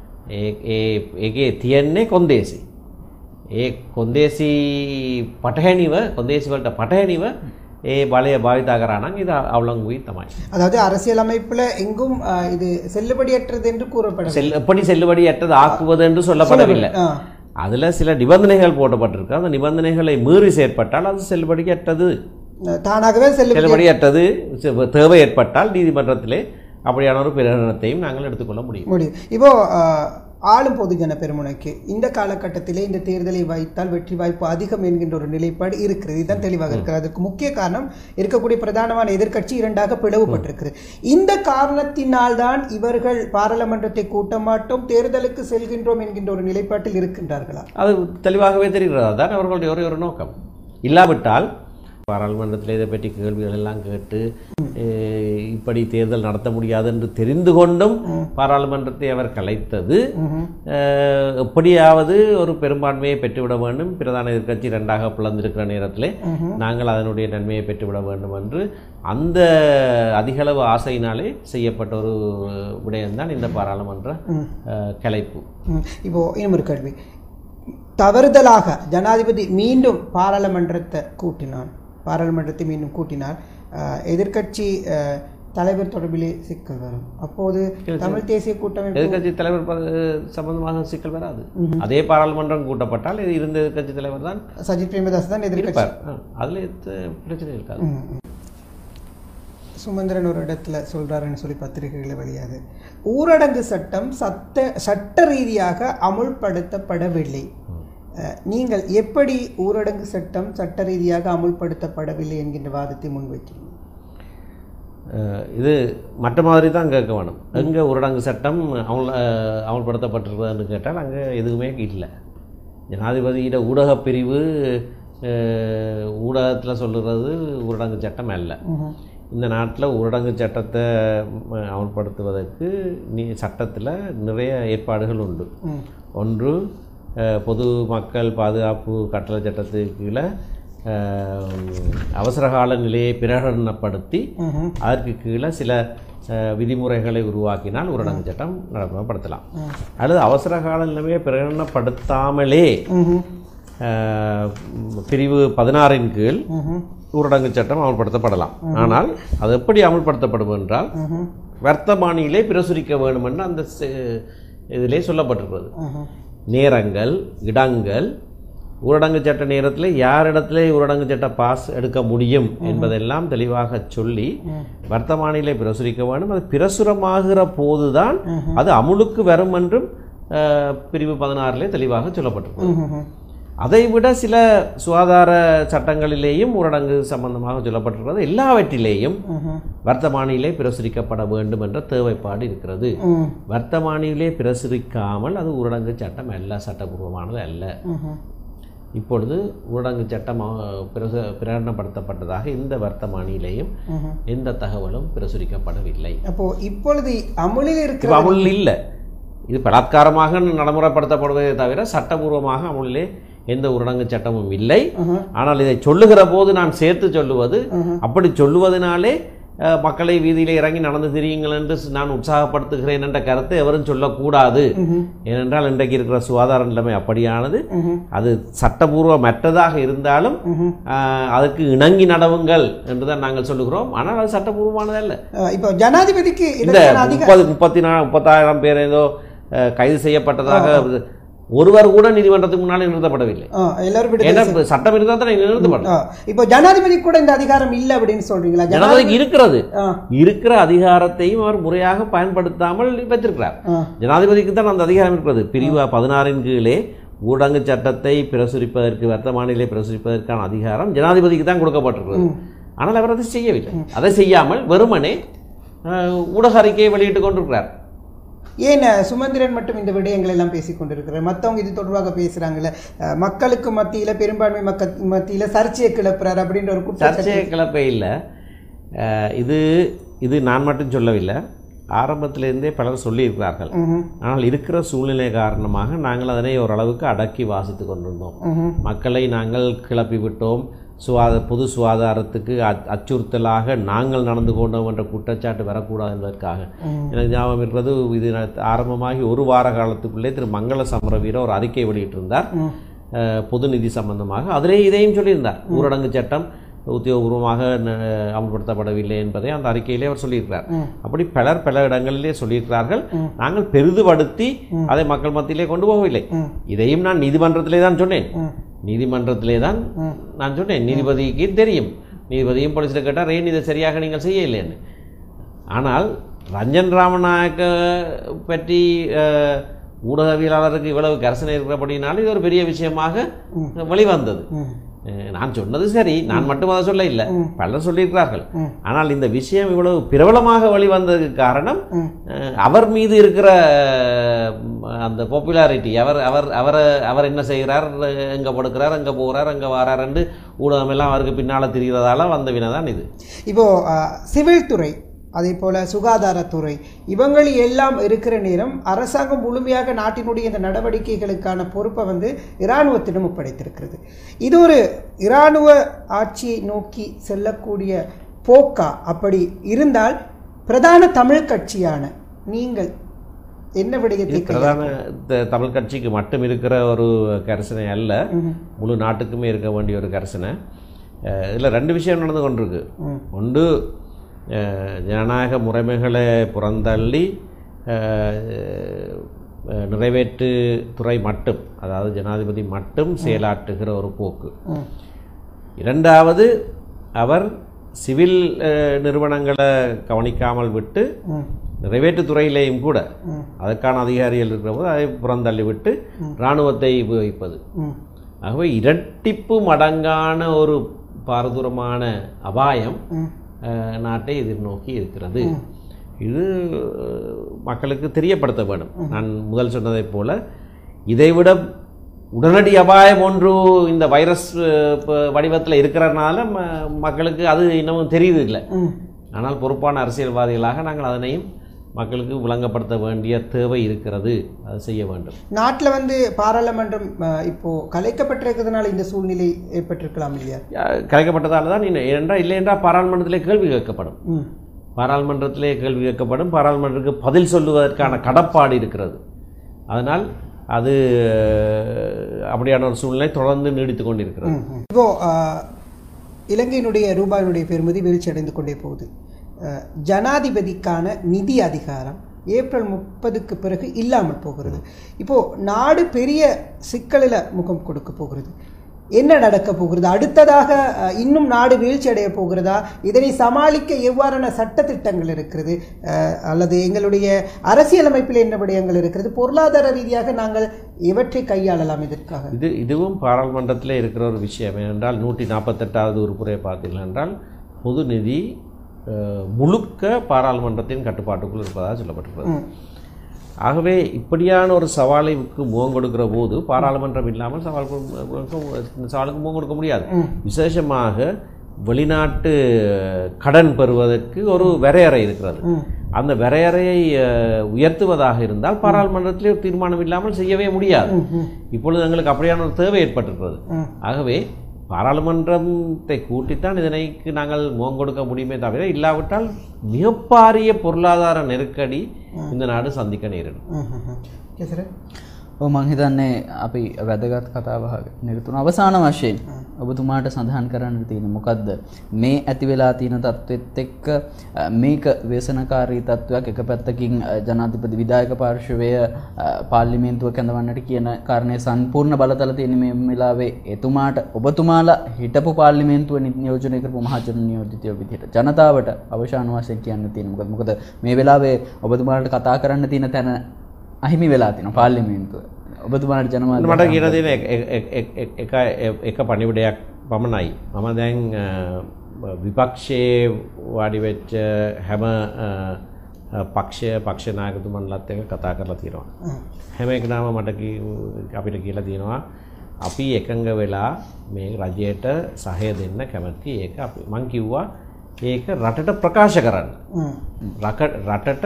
ඒකේ තියෙන්නේ කොන්දේසි. ඒ කොන්දේසි පටහැනිව කොන්දේසි වලට පටහැනිව ඒ බලය பாவிதா කරා නම් இது அவலங்குයි තමයි. அதாவது அரசியல் அமைப்புல எங்கும் இது செல்லுபடியற்றது என்று கூறப்படும். எப்படி செல்லுபடியற்றது ஆக்குவது என்று சொல்லப்படவில்லை. அதுல சில நிபந்தனைகள் போடப்பட்டிருக்கு. அந்த நிபந்தனைகளை மீறி செயற்பட்டால் அது செல்லுபடியற்றது. தானாகவே செல்லுபடியற்றது தேவை ஏற்பட்டால் நீதிமன்றத்திலே அப்படியான ஒரு பிரகடனத்தையும் நாங்கள் எடுத்துக்கொள்ள முடியும். இப்போ ஆளும் பொதுஜன பெருமுனைக்கு இந்த காலகட்டத்திலே இந்த தேர்தலை வைத்தால் வெற்றி வாய்ப்பு அதிகம் என்கின்ற ஒரு நிலைப்பாடு இருக்கிறது. இதுதான் தெளிவாக இருக்கிறது. அதற்கு முக்கிய காரணம் இருக்கக்கூடிய பிரதானமான எதிர்க்கட்சி இரண்டாக பிளவுபட்டிருக்கிறது. இந்த காரணத்தினால்தான் இவர்கள் பாராளுமன்றத்தை கூட்ட மாட்டோம், தேர்தலுக்கு செல்கின்றோம் என்கின்ற ஒரு நிலைப்பாட்டில் இருக்கின்றார்களா? அது தெளிவாகவே தெரிகிறது. அதுதான் அவர்களுடைய ஒரே ஒரு நோக்கம். இல்லாவிட்டால் பாராளுமன்றத்தில் இதை பற்றி கேள்விகள் எல்லாம் கேட்டு இப்படி தேர்தல் நடத்த முடியாது என்று தெரிந்து கொண்டும் பாராளுமன்றத்தை அவர் கலைத்தது எப்படியாவது ஒரு பெரும்பான்மையை பெற்றுவிட வேண்டும், பிரதான எதிர்க்கட்சி இரண்டாக பிளந்திருக்கிற நேரத்திலே நாங்கள் அதனுடைய நன்மையை பெற்றுவிட வேண்டும் என்று அந்த அதிகளவு ஆசையினாலே செய்யப்பட்ட ஒரு விடயம்தான் இந்த பாராளுமன்ற கலைப்பு. இப்போ இன்னும் ஒரு கேள்வி, தவறுதலாக ஜனாதிபதி மீண்டும் பாராளுமன்றத்தை மீண்டும் கூட்டினார், எதிர்க்கட்சி தலைவர் தொடர்பிலே சிக்கல் வரும். அப்போது தமிழ் தேசிய கூட்டமைப்பு எதிர்க்கட்சி தலைவர் சம்பந்தமாக சிக்கல் வராது. அதே பாராளுமன்றம் கூட்டப்பட்டால் இருந்த எதிர்க்கட்சி தலைவர் தான் சஜித் பிரேமதாஸ் தான் எதிர்க்கட்சி. அதுல பிரச்சனை இருக்காது. சுமந்திரன் ஒரு இடத்துல சொல்றாருன்னு சொல்லி பத்திரிகைகளை வெளியாது, ஊரடங்கு சட்டம் சட்ட ரீதியாக அமுல்படுத்தப்படவில்லை. நீங்கள் எப்படி ஊரடங்கு சட்டம் சட்ட ரீதியாக அமுல்படுத்தப்படவில்லை என்கின்ற வாதத்தை முன்வைக்கிறீங்க? இது மற்ற மாதிரி தான் கேட்க வேணும். எங்கே ஊரடங்கு சட்டம் அமுல்படுத்தப்பட்டிருக்குதுன்னு கேட்டால் அங்கே எதுவுமே இல்லை. ஜனாதிபதியிட ஊடகப் பிரிவு ஊடகத்தில் சொல்லுறது ஊரடங்கு சட்டம் அல்ல. இந்த நாட்டில் ஊரடங்கு சட்டத்தை அமுல்படுத்துவதற்கு சட்டத்தில் நிறைய ஏற்பாடுகள் உண்டு. ஒன்று, பொது மக்கள் பாதுகாப்பு கட்டளை சட்டத்துக்கு கீழே அவசரகால நிலையை பிரகடனப்படுத்தி அதற்கு கீழே சில விதிமுறைகளை உருவாக்கினால் ஊரடங்கு சட்டம் நடைமுறைப்படுத்தலாம். அல்லது அவசரகால நிலையை பிரகடனப்படுத்தாமலே பிரிவு 16 கீழ் ஊரடங்கு சட்டம் அமல்படுத்தப்படலாம். ஆனால் அது எப்படி அமல்படுத்தப்படும் என்றால் வர்த்தமானியிலே பிரசுரிக்க வேண்டும் என்று அந்த இதிலே சொல்லப்பட்டிருக்கிறது. நேரங்கள், இடங்கள், ஊரடங்கு சட்ட நேரத்தில் யாரிடத்திலே ஊரடங்கு சட்ட பாஸ் எடுக்க முடியும் என்பதெல்லாம் தெளிவாக சொல்லி வர்த்தமானிலே பிரசுரிக்க வேண்டும். அது பிரசுரமாகிற போதுதான் அது அமுலுக்கு வரும் என்றும் பிரிவு 16 தெளிவாக சொல்லப்பட்டிருக்கிறது. அதைவிட சில சுகாதார சட்டங்களிலேயும் ஊரடங்கு சம்பந்தமாக சொல்லப்பட்டிருக்கிறது. எல்லாவற்றிலேயும் வர்த்தமானியிலே பிரசுரிக்கப்பட வேண்டும் என்ற தேவைப்பாடு இருக்கிறது. வர்த்தமானியிலே பிரசுரிக்காமல் அது ஊரடங்கு சட்டம் அல்ல, சட்டபூர்வமானது அல்ல. இப்பொழுது ஊரடங்கு சட்டம் பிரகடனப்படுத்தப்பட்டதாக இந்த வர்த்தமானியிலேயும் எந்த தகவலும் பிரசுரிக்கப்படவில்லை. அப்போ இப்பொழுது அமுலில் இருக்கிற அமுலில் இல்லை, இது பலாத்காரமாக நடைமுறைப்படுத்தப்படுவதை தவிர சட்டபூர்வமாக அமுலிலே எந்த ஊரடங்கு சட்டமும் இல்லை. ஆனால் இதை சொல்லுகிற போது நான் சேர்த்து சொல்லுவது, அப்படி சொல்லுவதனாலே மக்களை வீதியிலே இறங்கி நடந்து திரியுங்கள் என்று நான் உற்சாகப்படுத்துகிறேன் என்ற கருத்தை எவரும் சொல்லக்கூடாது. ஏனென்றால் இன்றைக்கு இருக்கிற சுகாதார நிலைமை அப்படியானது. அது சட்டபூர்வமற்றதாக இருந்தாலும் அதற்கு இணங்கி நடவுங்கள் என்றுதான் நாங்கள் சொல்லுகிறோம். ஆனால் அது சட்டபூர்வமானது அல்ல. இப்போ ஜனாதிபதிக்கு இந்த 30,000 பேர் ஏதோ கைது செய்யப்பட்டதாக ஒருவர் கூட நீதிமன்றத்துக்கு முன்னாலே நிறுத்தப்படவில்லை. சட்டம் இருந்தால் தான் நிறுத்தப்படும். இப்போ ஜனாதிபதி கூட இந்த அதிகாரம் இல்லை அப்படின்னு சொல்றீங்களா? ஜனாதிபதிக்கு இருக்கிறது, இருக்கிற அதிகாரத்தையும் அவர் முறையாக பயன்படுத்தாமல் வைத்திருக்கிறார். ஜனாதிபதிக்கு தான் அந்த அதிகாரம் இருக்கிறது. பிரிவு 16 கீழே ஊரடங்கு சட்டத்தை பிரசுரிப்பதற்கு, வர்த்தமானிலே பிரசுரிப்பதற்கான அதிகாரம் ஜனாதிபதிக்கு தான் கொடுக்கப்பட்டிருக்கிறது. ஆனால் அவர் அதை செய்யவில்லை. அதை செய்யாமல் வெறுமனே ஊடக அறிக்கையை வெளியிட்டுக் கொண்டிருக்கிறார். ஏன் சுமந்திரன் மட்டும் இந்த விடயங்கள் எல்லாம் பேசிக் கொண்டிருக்கிறார்? மற்றவங்க இது தொடர்பாக பேசுறாங்கல்ல, மக்களுக்கு மத்தியில, பெரும்பான்மை மக்கள் மத்தியில சர்ச்சையை கிளப்புறார் அப்படின்ற ஒரு சர்ச்சையை கிளப்பே இல்லை. இது நான் மட்டும் சொல்லவில்லை, ஆரம்பத்திலிருந்தே பலர் சொல்லியிருக்கிறார்கள். ஆனால் இருக்கிற சூழ்நிலை காரணமாக நாங்கள் அதனை ஓரளவுக்கு அடக்கி வாசித்து கொண்டிருந்தோம். மக்களை நாங்கள் கிளப்பி விட்டோம், பொது சுகாதாரத்துக்கு அச்சுறுத்தலாக நாங்கள் நடந்து கொண்டோம் என்ற குற்றச்சாட்டு வரக்கூடாது என்பதற்காக. எனக்கு ஞாபகம் இருக்கிறது, இது ஆரம்பமாகி ஒரு வார காலத்துக்குள்ளே திரு மங்கள சமரவீர ஒரு அறிக்கை வெளியிட்டிருந்தார் பொது நிதி சம்பந்தமாக. அதிலே இதையும் சொல்லியிருந்தார், ஊரடங்கு சட்டம் உத்தியோகபூர்வமாக அமல்படுத்தப்படவில்லை என்பதை அந்த அறிக்கையிலே அவர் சொல்லியிருக்கிறார். அப்படி பல இடங்களிலே சொல்லியிருக்கிறார்கள். நாங்கள் பெரிதுபடுத்தி அதை மக்கள் மத்தியிலே கொண்டு போகவில்லை. இதையும் நான் நீதிமன்றத்திலே தான் சொன்னேன். நீதிமன்றத்திலே தான் நான் சொன்னேன். நீதிபதிக்கு தெரியும், நீதிபதியும் போலீஸில் கேட்டார், ஏன் இதை சரியாக நீங்கள் செய்யலைன்னு. ஆனால் ரஞ்சன் ராமநாயக்க பற்றி ஊடகவியலாளருக்கு இவ்வளவு கரசனை இருக்கிறபடினாலும் இது ஒரு பெரிய விஷயமாக வெளிவந்தது. நான் சொன்னது சரி, நான் மட்டும் அதை சொல்ல இல்லை, பலர் சொல்லியிருக்கிறார்கள். ஆனால் இந்த விஷயம் இவ்வளவு பிரபலமாக வெளிவந்ததுக்கு காரணம் அவர் மீது இருக்கிற அந்த பாப்புலாரிட்டி. அவர் என்ன செய்கிறார், எங்க படுக்கிறார், எங்க போகிறார், எங்க வாரார் என்று ஊடகம் எல்லாம் அவருக்கு பின்னால தெரிகிறதால வந்த வினைதான் இது. இப்போ சிவில் துறை, அதே போல சுகாதாரத்துறை, இவங்கள் எல்லாம் இருக்கிற நேரம் அரசாங்கம் முழுமையாக நாட்டினுடைய இந்த நடவடிக்கைகளுக்கான பொறுப்பை இராணுவத்திடம் ஒப்படைத்திருக்கிறது. இது ஒரு இராணுவ ஆட்சியை நோக்கி செல்லக்கூடிய போக்கா? அப்படி இருந்தால் பிரதான தமிழ் கட்சியான நீங்கள் என்ன விடயத்தை? பிரதான தமிழ் கட்சிக்கு மட்டும் இருக்கிற ஒரு கரிசனை அல்ல, முழு நாட்டுக்குமே இருக்க வேண்டிய ஒரு கரிசனை. இதில் 2 விஷயம் நடந்து கொண்டிருக்கு. ஒன்று, ஜனநாயக முறைமைகளை புறந்தள்ளி நிறைவேற்று துறை மட்டும், அதாவது ஜனாதிபதி மட்டும் செயலாற்றுகிற ஒரு போக்கு. இரண்டாவது, அவர் சிவில் நிறுவனங்களை கவனிக்காமல் விட்டு நிறைவேற்றுத்துறையிலேயும் கூட அதற்கான அதிகாரிகள் இருக்கிற போது அதை புறந்தள்ளி விட்டு இராணுவத்தை உபயோகிப்பது. ஆகவே இரட்டிப்பு மடங்கான ஒரு பாரதூரமான அபாயம் நாட்டை எதிர்நோக்கி இருக்கிறது. இது மக்களுக்கு தெரியப்படுத்த வேண்டும். நான் முதல் சொன்னதைப் போல இதைவிட உடனடி அபாயம் ஒன்று இந்த வைரஸ் வடிவத்தில் இருக்கிறதுனால மக்களுக்கு அது இன்னமும் தெரியுது இல்லை. ஆனால் பொறுப்பான அரசியல்வாதிகளாக நாங்கள் அதனையும் மக்களுக்கு விளங்கப்படுத்த வேண்டிய தேவை இருக்கிறது, அதை செய்ய வேண்டும். நாட்டில் பாராளுமன்றம் இப்போ கலைக்கப்பட்டிருக்கிறதுனால இந்த சூழ்நிலை ஏற்பட்டிருக்கலாம் இல்லையா? கலைக்கப்பட்டதால தான் ஏனென்றால் இல்லை என்றால் பாராளுமன்றத்திலே கேள்வி கேட்கப்படும். பாராளுமன்றத்திலே கேள்வி கேட்கப்படும், பாராளுமன்றத்துக்கு பதில் சொல்லுவதற்கான கடப்பாடு இருக்கிறது. அதனால் அது அப்படியான ஒரு சூழ்நிலை தொடர்ந்து நீடித்து கொண்டிருக்கிறது. இப்போ இலங்கையினுடைய ரூபாயினுடைய பெறுமதி வீழ்ச்சி அடைந்து கொண்டே போகுது. ஜனாதிபதிக்கான நிதி அதிகாரம் ஏப்ரல் 30க்கு பிறகு இல்லாமல் போகிறது. இப்போ நாடு பெரிய சிக்கலில் முகம் கொடுக்க போகிறது. என்ன நடக்க போகிறது? அடுத்ததாக இன்னும் நாடு வீழ்ச்சி அடைய போகிறதா? இதனை சமாளிக்க எவ்வாறான சட்டத்திட்டங்கள் இருக்கிறது? அல்லது எங்களுடைய அரசியலமைப்பில் என்ன விடயங்கள் இருக்கிறது? பொருளாதார ரீதியாக நாங்கள் எவற்றை கையாளலாம் இதற்காக? இதுவும் பாராளுமன்றத்தில் இருக்கிற ஒரு விஷயம். ஏனென்றால் 148வது உறுப்புரை பார்த்தீர்கள் என்றால் பொது நிதி முழுக்க பாராளுமன்றத்தின் கட்டுப்பாட்டுக்குள் இருப்பதாக சொல்லப்பட்டிருக்கிறது. ஆகவே இப்படியான ஒரு சவாலுக்கு முகம் கொடுக்கிற போது பாராளுமன்றம் இல்லாமல் சவாலுக்கு முகம் கொடுக்க முடியாது. விசேஷமாக வெளிநாட்டு கடன் பெறுவதற்கு ஒரு வரையறை இருக்கிறது. அந்த வரையறையை உயர்த்துவதாக இருந்தால் பாராளுமன்றத்திலே ஒரு தீர்மானம் இல்லாமல் செய்யவே முடியாது. இப்பொழுது எங்களுக்கு அப்படியான ஒரு தேவை ஏற்பட்டிருக்கிறது. ஆகவே பாராளுமன்றத்தை கூட்டித்தான் இதனைக்கு நாங்கள் முகம் கொடுக்க முடியுமே தவிர, இல்லாவிட்டால் மிகப்பாரிய பொருளாதார நெருக்கடி இந்த நாடு சந்திக்க நேரிடும். මං හිතන්නේ අපි වැදගත් කතාවක් නිරතුරුව අවසාන වශයෙන් ඔබතුමාට සඳහන් කරන්න තියෙන්නේ මොකද්ද මේ ඇති වෙලා තියෙන තත්ත්වෙත් එක්ක මේක ව්‍යසනකාරී තත්ත්වයක් එක පැත්තකින් ජනාධිපති විධායක පාර්ශවය පාර්ලිමේන්තුව කැඳවන්නට කියන කාරණේ සම්පූර්ණ බලතල තියෙන මේ වෙලාවේ එතුමාට ඔබතුමාලා හිටපු පාර්ලිමේන්තුව නියෝජනය කරපු මහජන නියෝජිතයෝ විදිහට ජනතාවට අවසාන වශයෙන් කියන්න තියෙන්නේ මොකද මේ වෙලාවේ ඔබතුමාලට කතා කරන්න තියෙන තැන අහිමි වෙලා තියෙනවා පාර්ලිමේන්තුව. ඔබතුමාට ජනමාධ්‍ය මට කියන දේ එක පණිවිඩයක් පමණයි. මම දැන් විපක්ෂයේ වාඩි වෙච්ච හැම පක්ෂ නායකතුමන්ලත් එක්ක කතා කරලා තියෙනවා. හැම එකනම මට අපිට කියලා තියෙනවා අපි එකඟ වෙලා මේ රජයට සහය දෙන්න කැමති. ඒක අපි මං කිව්වා ඒක රටට ප්‍රකාශ කරන්න. රටට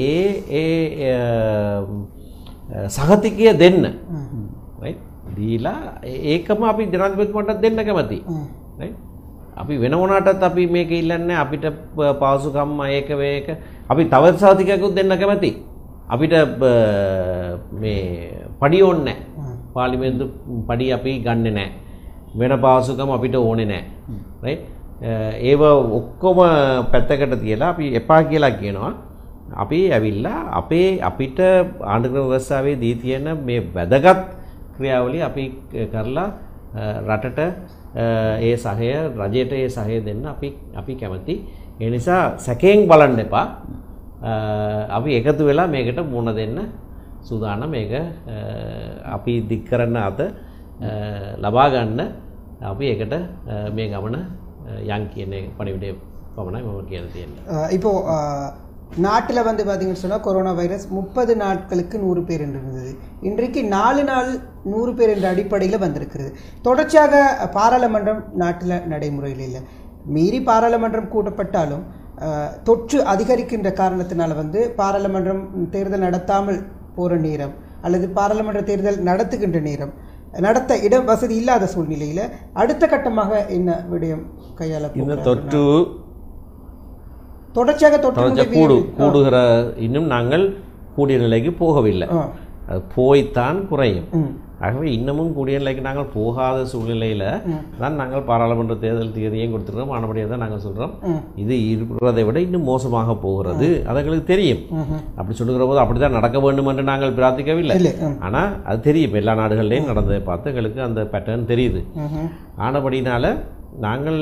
සහතිකය දෙන්න. දීලා ඒකම අපි ජනාධිපතිතුමාටත් දෙන්න කැමති. අපි වෙන මොනකටත් අපි මේක ඉල්ලන්නේ අපිට පාසුකම් ඒක මේක අපි තව සහතිකයක්ත් දෙන්න කැමති. අපිට මේ පඩි ඕනේ නැහැ. පාර්ලිමේන්තු පඩි අපි ගන්නෙ නැහැ. වෙන පාසුකම් අපිට ඕනේ නැහැ. රයිට්? ඒව ඔක්කොම පැත්තකට තියලා අපි එපා කියලා කියනවා. අපි ඇවිල්ලා අපිට ආණ්ඩුක්‍රම ව්‍යවස්ථාවේ දී තියෙන මේ වැදගත් ක්‍රියාවලිය අපි කරලා රටට ඒ සහය රජයට ඒ සහය දෙන්න අපි කැමති. ඒ නිසා සැකයෙන් බලන්න එපා. අපි එකතු වෙලා මේකට මුහුණ දෙන්න සූදානම්. මේක අපි දික් කරන අත ලබා ගන්න අපි ඒකට මේ ගමන යන් කියන பணிவிடை பவனை முக்கியம் தெரியல. இப்போ நாட்டில் வந்து பார்த்தீங்கன்னு சொன்னால் கொரோனா வைரஸ் 30 நாட்களுக்கு 100 பேர் என்று இருந்தது. இன்றைக்கு 4 நாள் 100 பேர் என்ற அடிப்படையில் வந்திருக்கிறது. தொடர்ச்சியாக பாராளுமன்றம் நாட்டில் நடைமுறையில் இல்லை. மீறி பாராளுமன்றம் கூட்டப்பட்டாலும் தொற்று அதிகரிக்கின்ற காரணத்தினால வந்து பாராளுமன்றம் தேர்தல் நடத்தாமல் போகிற நேரம் அல்லது பாராளுமன்ற தேர்தல் நடத்துகின்ற நேரம் நடத்த இட வசதி இல்லாத சூழ்நிலையில் அடுத்த கட்டமாக என்ன விடயம் கையாள இந்த தொற்று தொடர்ச்சியாக கூடுகிற இன்னும் நாங்கள் கூடிய நிலைக்கு போகவில்லை. அது போய்த்தான் குறையும். ஆகவே இன்னமும் கூடிய நிலைக்கு நாங்கள் போகாத சூழ்நிலையில் தான் நாங்கள் பாராளுமன்ற தேர்தல் தேதியையும் கொடுத்துருக்கோம். ஆனபடியாக தான் நாங்கள் சொல்கிறோம் இது இருக்கிறதை விட இன்னும் மோசமாக போகிறது. அது எங்களுக்கு தெரியும். அப்படி சொல்லுகிற போது அப்படி தான் நடக்க வேண்டும் என்று நாங்கள் பிரார்த்திக்கவில்லை. ஆனால் அது தெரியும். எல்லா நாடுகள்லேயும் நடந்ததை பார்த்து எங்களுக்கு அந்த பேட்டர்ன் தெரியுது. ஆனபடினால நாங்கள்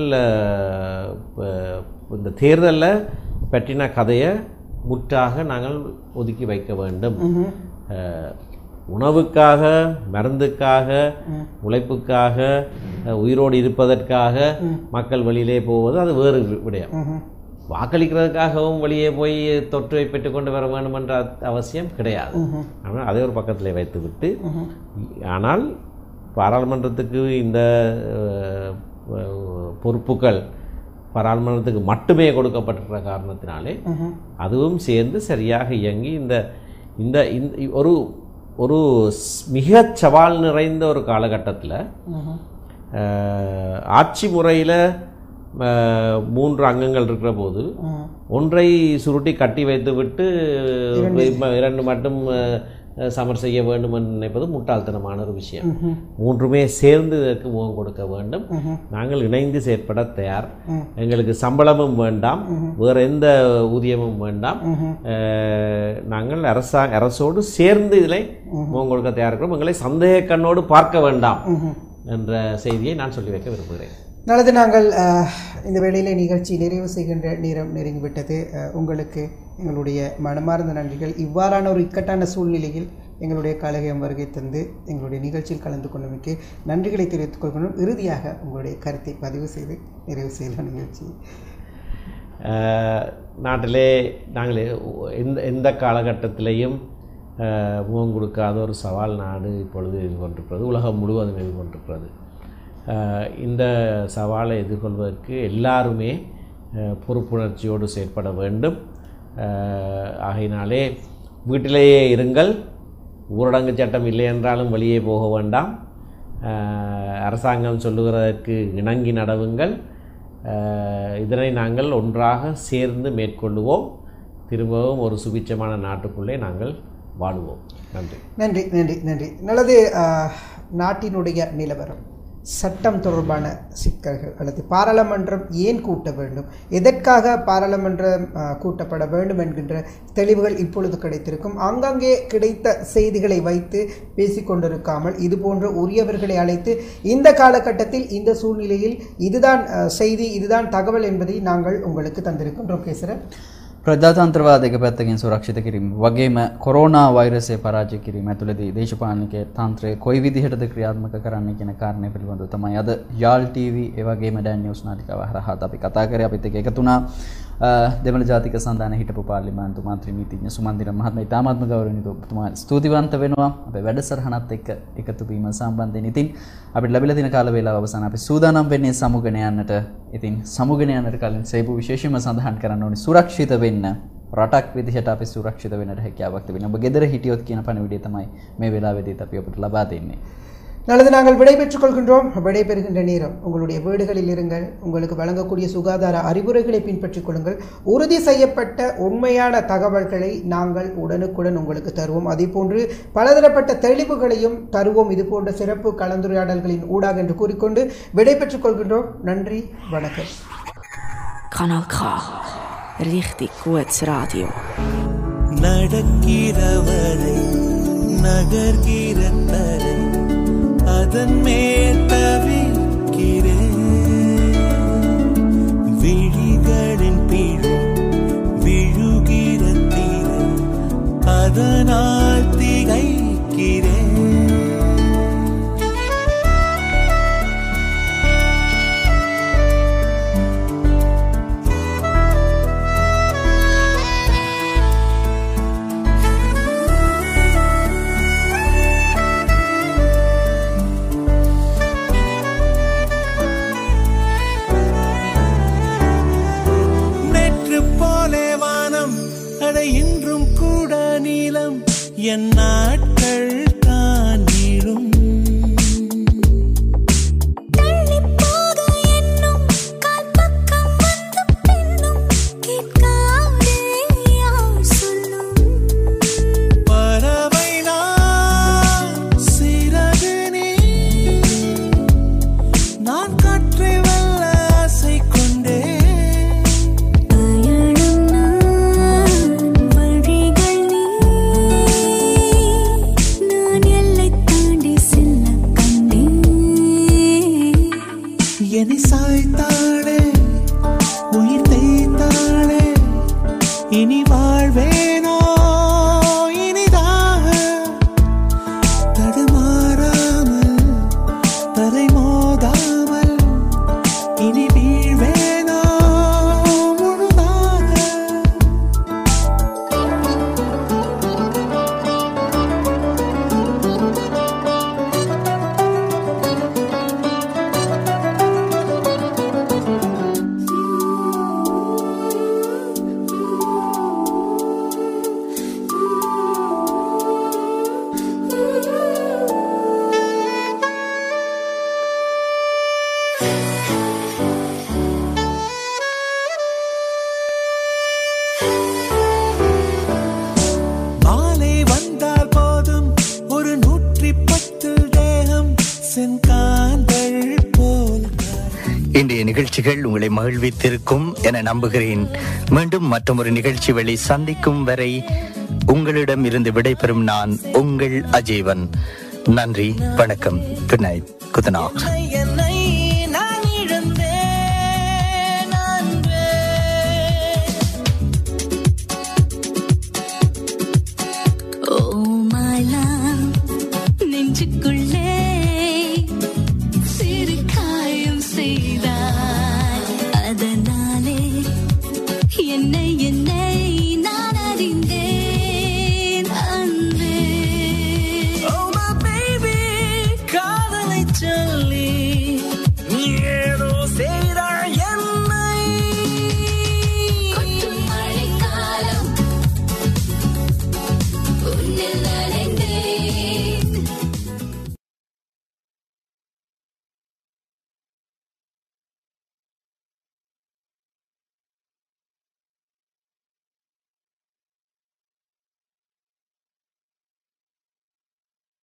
இந்த தேர்தலில் பற்றின கதையை முற்றாக நாங்கள் ஒதுக்கி வைக்க வேண்டும். உணவுக்காக, மருந்துக்காக, உழைப்புக்காக, உயிரோடு இருப்பதற்காக மக்கள் வெளியிலே போவது அது வேறு விடயம். வாக்களிக்கிறதுக்காகவும் வெளியே போய் தொற்றை பெற்றுக்கொண்டு வர வேண்டும் என்ற அவசியம் கிடையாது. ஆனால் அதை ஒரு பக்கத்தில் வைத்துவிட்டு, ஆனால் பாராளுமன்றத்துக்கு இந்த பொறுப்புகள் பாராளுமன்றத்துக்கு மட்டுமே கொடுக்கப்பட்டிருக்கிற காரணத்தினாலே அதுவும் சேர்ந்து சரியாக இயங்கி இந்த ஒரு மிக சவால் நிறைந்த ஒரு காலகட்டத்தில் ஆட்சி முறையில் 3 அங்கங்கள் இருக்கிற போது ஒன்றை சுருட்டி கட்டி வைத்துவிட்டு 2 மட்டும் சமர் செய்ய வேண்டும் என்று நினைப்பது முட்டாள்தனமான ஒரு விஷயம். 3மே சேர்ந்து இதற்கு முகம் கொடுக்க வேண்டும். நாங்கள் இணைந்து செயற்பட தயார். எங்களுக்கு சம்பளமும் வேண்டாம், வேற எந்த ஊதியமும் வேண்டாம். நாங்கள் அரசோடு சேர்ந்து இதில் முகம் கொடுக்க தயார் இருக்கிறோம். எங்களை சந்தேக கண்ணோடு பார்க்க வேண்டாம் என்ற செய்தியை நான் சொல்லி வைக்க விரும்புகிறேன். நல்லது, நாங்கள் இந்த வேளையில் நிகழ்ச்சி நிறைவு செய்கின்ற நேரம் நெருங்கிவிட்டது. உங்களுக்கு எங்களுடைய மனமார்ந்த நன்றிகள். இவ்வாறான ஒரு இக்கட்டான சூழ்நிலையில் எங்களுடைய கழகம் வருகை தந்து எங்களுடைய நிகழ்ச்சியில் கலந்து கொண்டமைக்கு நன்றிகளை தெரிவித்துக் கொள்கிறோம். இறுதியாக உங்களுடைய கருத்தை பதிவு செய்து நிறைவு செய்யலாம் நிகழ்ச்சி. நாட்டிலே நாங்கள் எந்த காலகட்டத்திலையும் முகம் கொடுக்காத ஒரு சவால் நாடு இப்பொழுது எதிர்கொண்டிருக்கிறது, உலகம் முழுவதும் எதிர்கொண்டிருக்கிறது. இந்த சவாலை எதிர்கொள்வதற்கு எல்லாருமே பொறுப்புணர்ச்சியோடு செயற்பட வேண்டும். ஆகையினாலே வீட்டிலேயே இருங்கள், ஊரடங்கு சட்டம் இல்லை என்றாலும் வெளியே போக வேண்டாம், அரசாங்கம் சொல்லுகிறதற்கு இணங்கி நடவுங்கள். இதனை நாங்கள் ஒன்றாக சேர்ந்து மேற்கொள்ளுவோம். திரும்பவும் ஒரு சுபிட்சமான நாட்டுக்குள்ளே நாங்கள் வாழுவோம். நன்றி நன்றி நன்றி நன்றி. நல்லது, நாட்டினுடைய நிலவரம், சட்டம் தொடர்பான சிக்கல்கள் அல்லது பாராளுமன்றம் ஏன் கூட்ட வேண்டும், எதற்காக பாராளுமன்றம் கூட்டப்பட வேண்டும் என்கின்ற தெளிவுகள் இப்பொழுது கிடைத்திருக்கும். ஆங்காங்கே கிடைத்த செய்திகளை வைத்து பேசிக்கொண்டிருக்காமல் இதுபோன்ற உரியவர்களை அழைத்து இந்த காலகட்டத்தில் இந்த சூழ்நிலையில் இதுதான் செய்தி, இதுதான் தகவல் என்பதை நாங்கள் உங்களுக்கு தந்திருக்கின்றோம். கேசரன், ප්‍රජාතන්ත්‍රවාදයක පැත්තකින් සුරක්ෂිත කිරීම වගේම කොරෝනා වෛරසය පරාජය කිරීම ඇතුළතදී දේශපාලනික තන්ත්‍රය කොයි විදිහටද ක්‍රියාත්මක කරන්න කියන කාරණය පිළිබඳව තමයි අද යාල් ටීවී ඒ වගේම ඩෑන් නිවුස් නාලිකාව හරහා අපි කතා කරේ. අපිත් එක්ක එකතු වුණා දෙමළ ජාතික සන්ධානයේ හිටපු පාර්ලිමේන්තු මන්ත්‍රී නීතිඥ සුමන්දිර මහත්මයා. ඉතාමත්ම ගෞරවනීය ඔබතුමා ස්තුතිවන්ත වෙනවා අපේ වැඩසටහනත් එක්ක එකතු වීම සම්බන්ධයෙන්. ඉතින් අපිට ලැබිලා තියෙන කාල වේලාව අවසන්. අපි සූදානම් වෙන්නේ සමුගෙන යන්නට. ඉතින් සමුගෙන යන්නට කලින් සේබු විශේෂයෙන්ම සඳහන් කරන්න ඕනේ සුරක්ෂිත වෙන්න. රටක් විදිහට අපි සුරක්ෂිත වෙන්නට හැකියාවක් තිබෙනවා. ඔබ ගෙදර හිටියොත් කියන පණිවිඩය තමයි මේ වෙලාවේදීත් අපි ඔබට ලබා දෙන්නේ. நல்லது, நாங்கள் விடைபெற்றுக் கொள்கின்றோம். விடைபெறுகின்ற நேரம் உங்களுடைய வீடுகளில் இருங்கள். உங்களுக்கு வழங்கக்கூடிய சுகாதார அறிவுரைகளை பின்பற்றிக் கொள்ளுங்கள். உறுதி செய்யப்பட்ட உண்மையான தகவல்களை நாங்கள் உடனுக்குடன் உங்களுக்கு தருவோம். அதேபோன்று பலதரப்பட்ட தெளிவுகளையும் தருவோம் இது போன்ற சிறப்பு கலந்துரையாடல்களின் ஊடாக என்று கூறிக்கொண்டு விடைபெற்றுக் கொள்கின்றோம். நன்றி, வணக்கம். Kanal K. Richtig gutes Radio. நடக்கிறவரை நகர்கிற தரை அதன் மேல் தவிக்கிறேன். விழிகளின் பிழை விழுகிற தீரை அதனால் திகைக்கிறேன். இன்றும் கூட நீளம் என் நாட்கள் தான் நீளும். பறவை நான் சிறகு நீ நான் காற்றை வெல்ல ஆசை கொண்டே. என்னை சாய்த்தாளே உயிர் தேய்த்தாளே இனி வாழ்வேனோ இனிதாக தடுமாறாமல் தரை மோதாமல் இனி வீழ்வேனோ முழுதாக. இன்றைய நிகழ்ச்சிகள் உங்களை மகிழ்வித்திருக்கும் என நம்புகிறேன். மீண்டும் மற்றொரு நிகழ்ச்சி வழி சந்திக்கும் வரை உங்களிடம் இருந்து விடைபெறும் நான் உங்கள் அஜீவன். நன்றி, வணக்கம், குட் நைட். குதநாத். என்னை நான் இழந்தேன் அன்பே. ஓ my love, நெஞ்சுக்குள்ளே சிறு காயம் செய்தாய். அதனாலே என்னை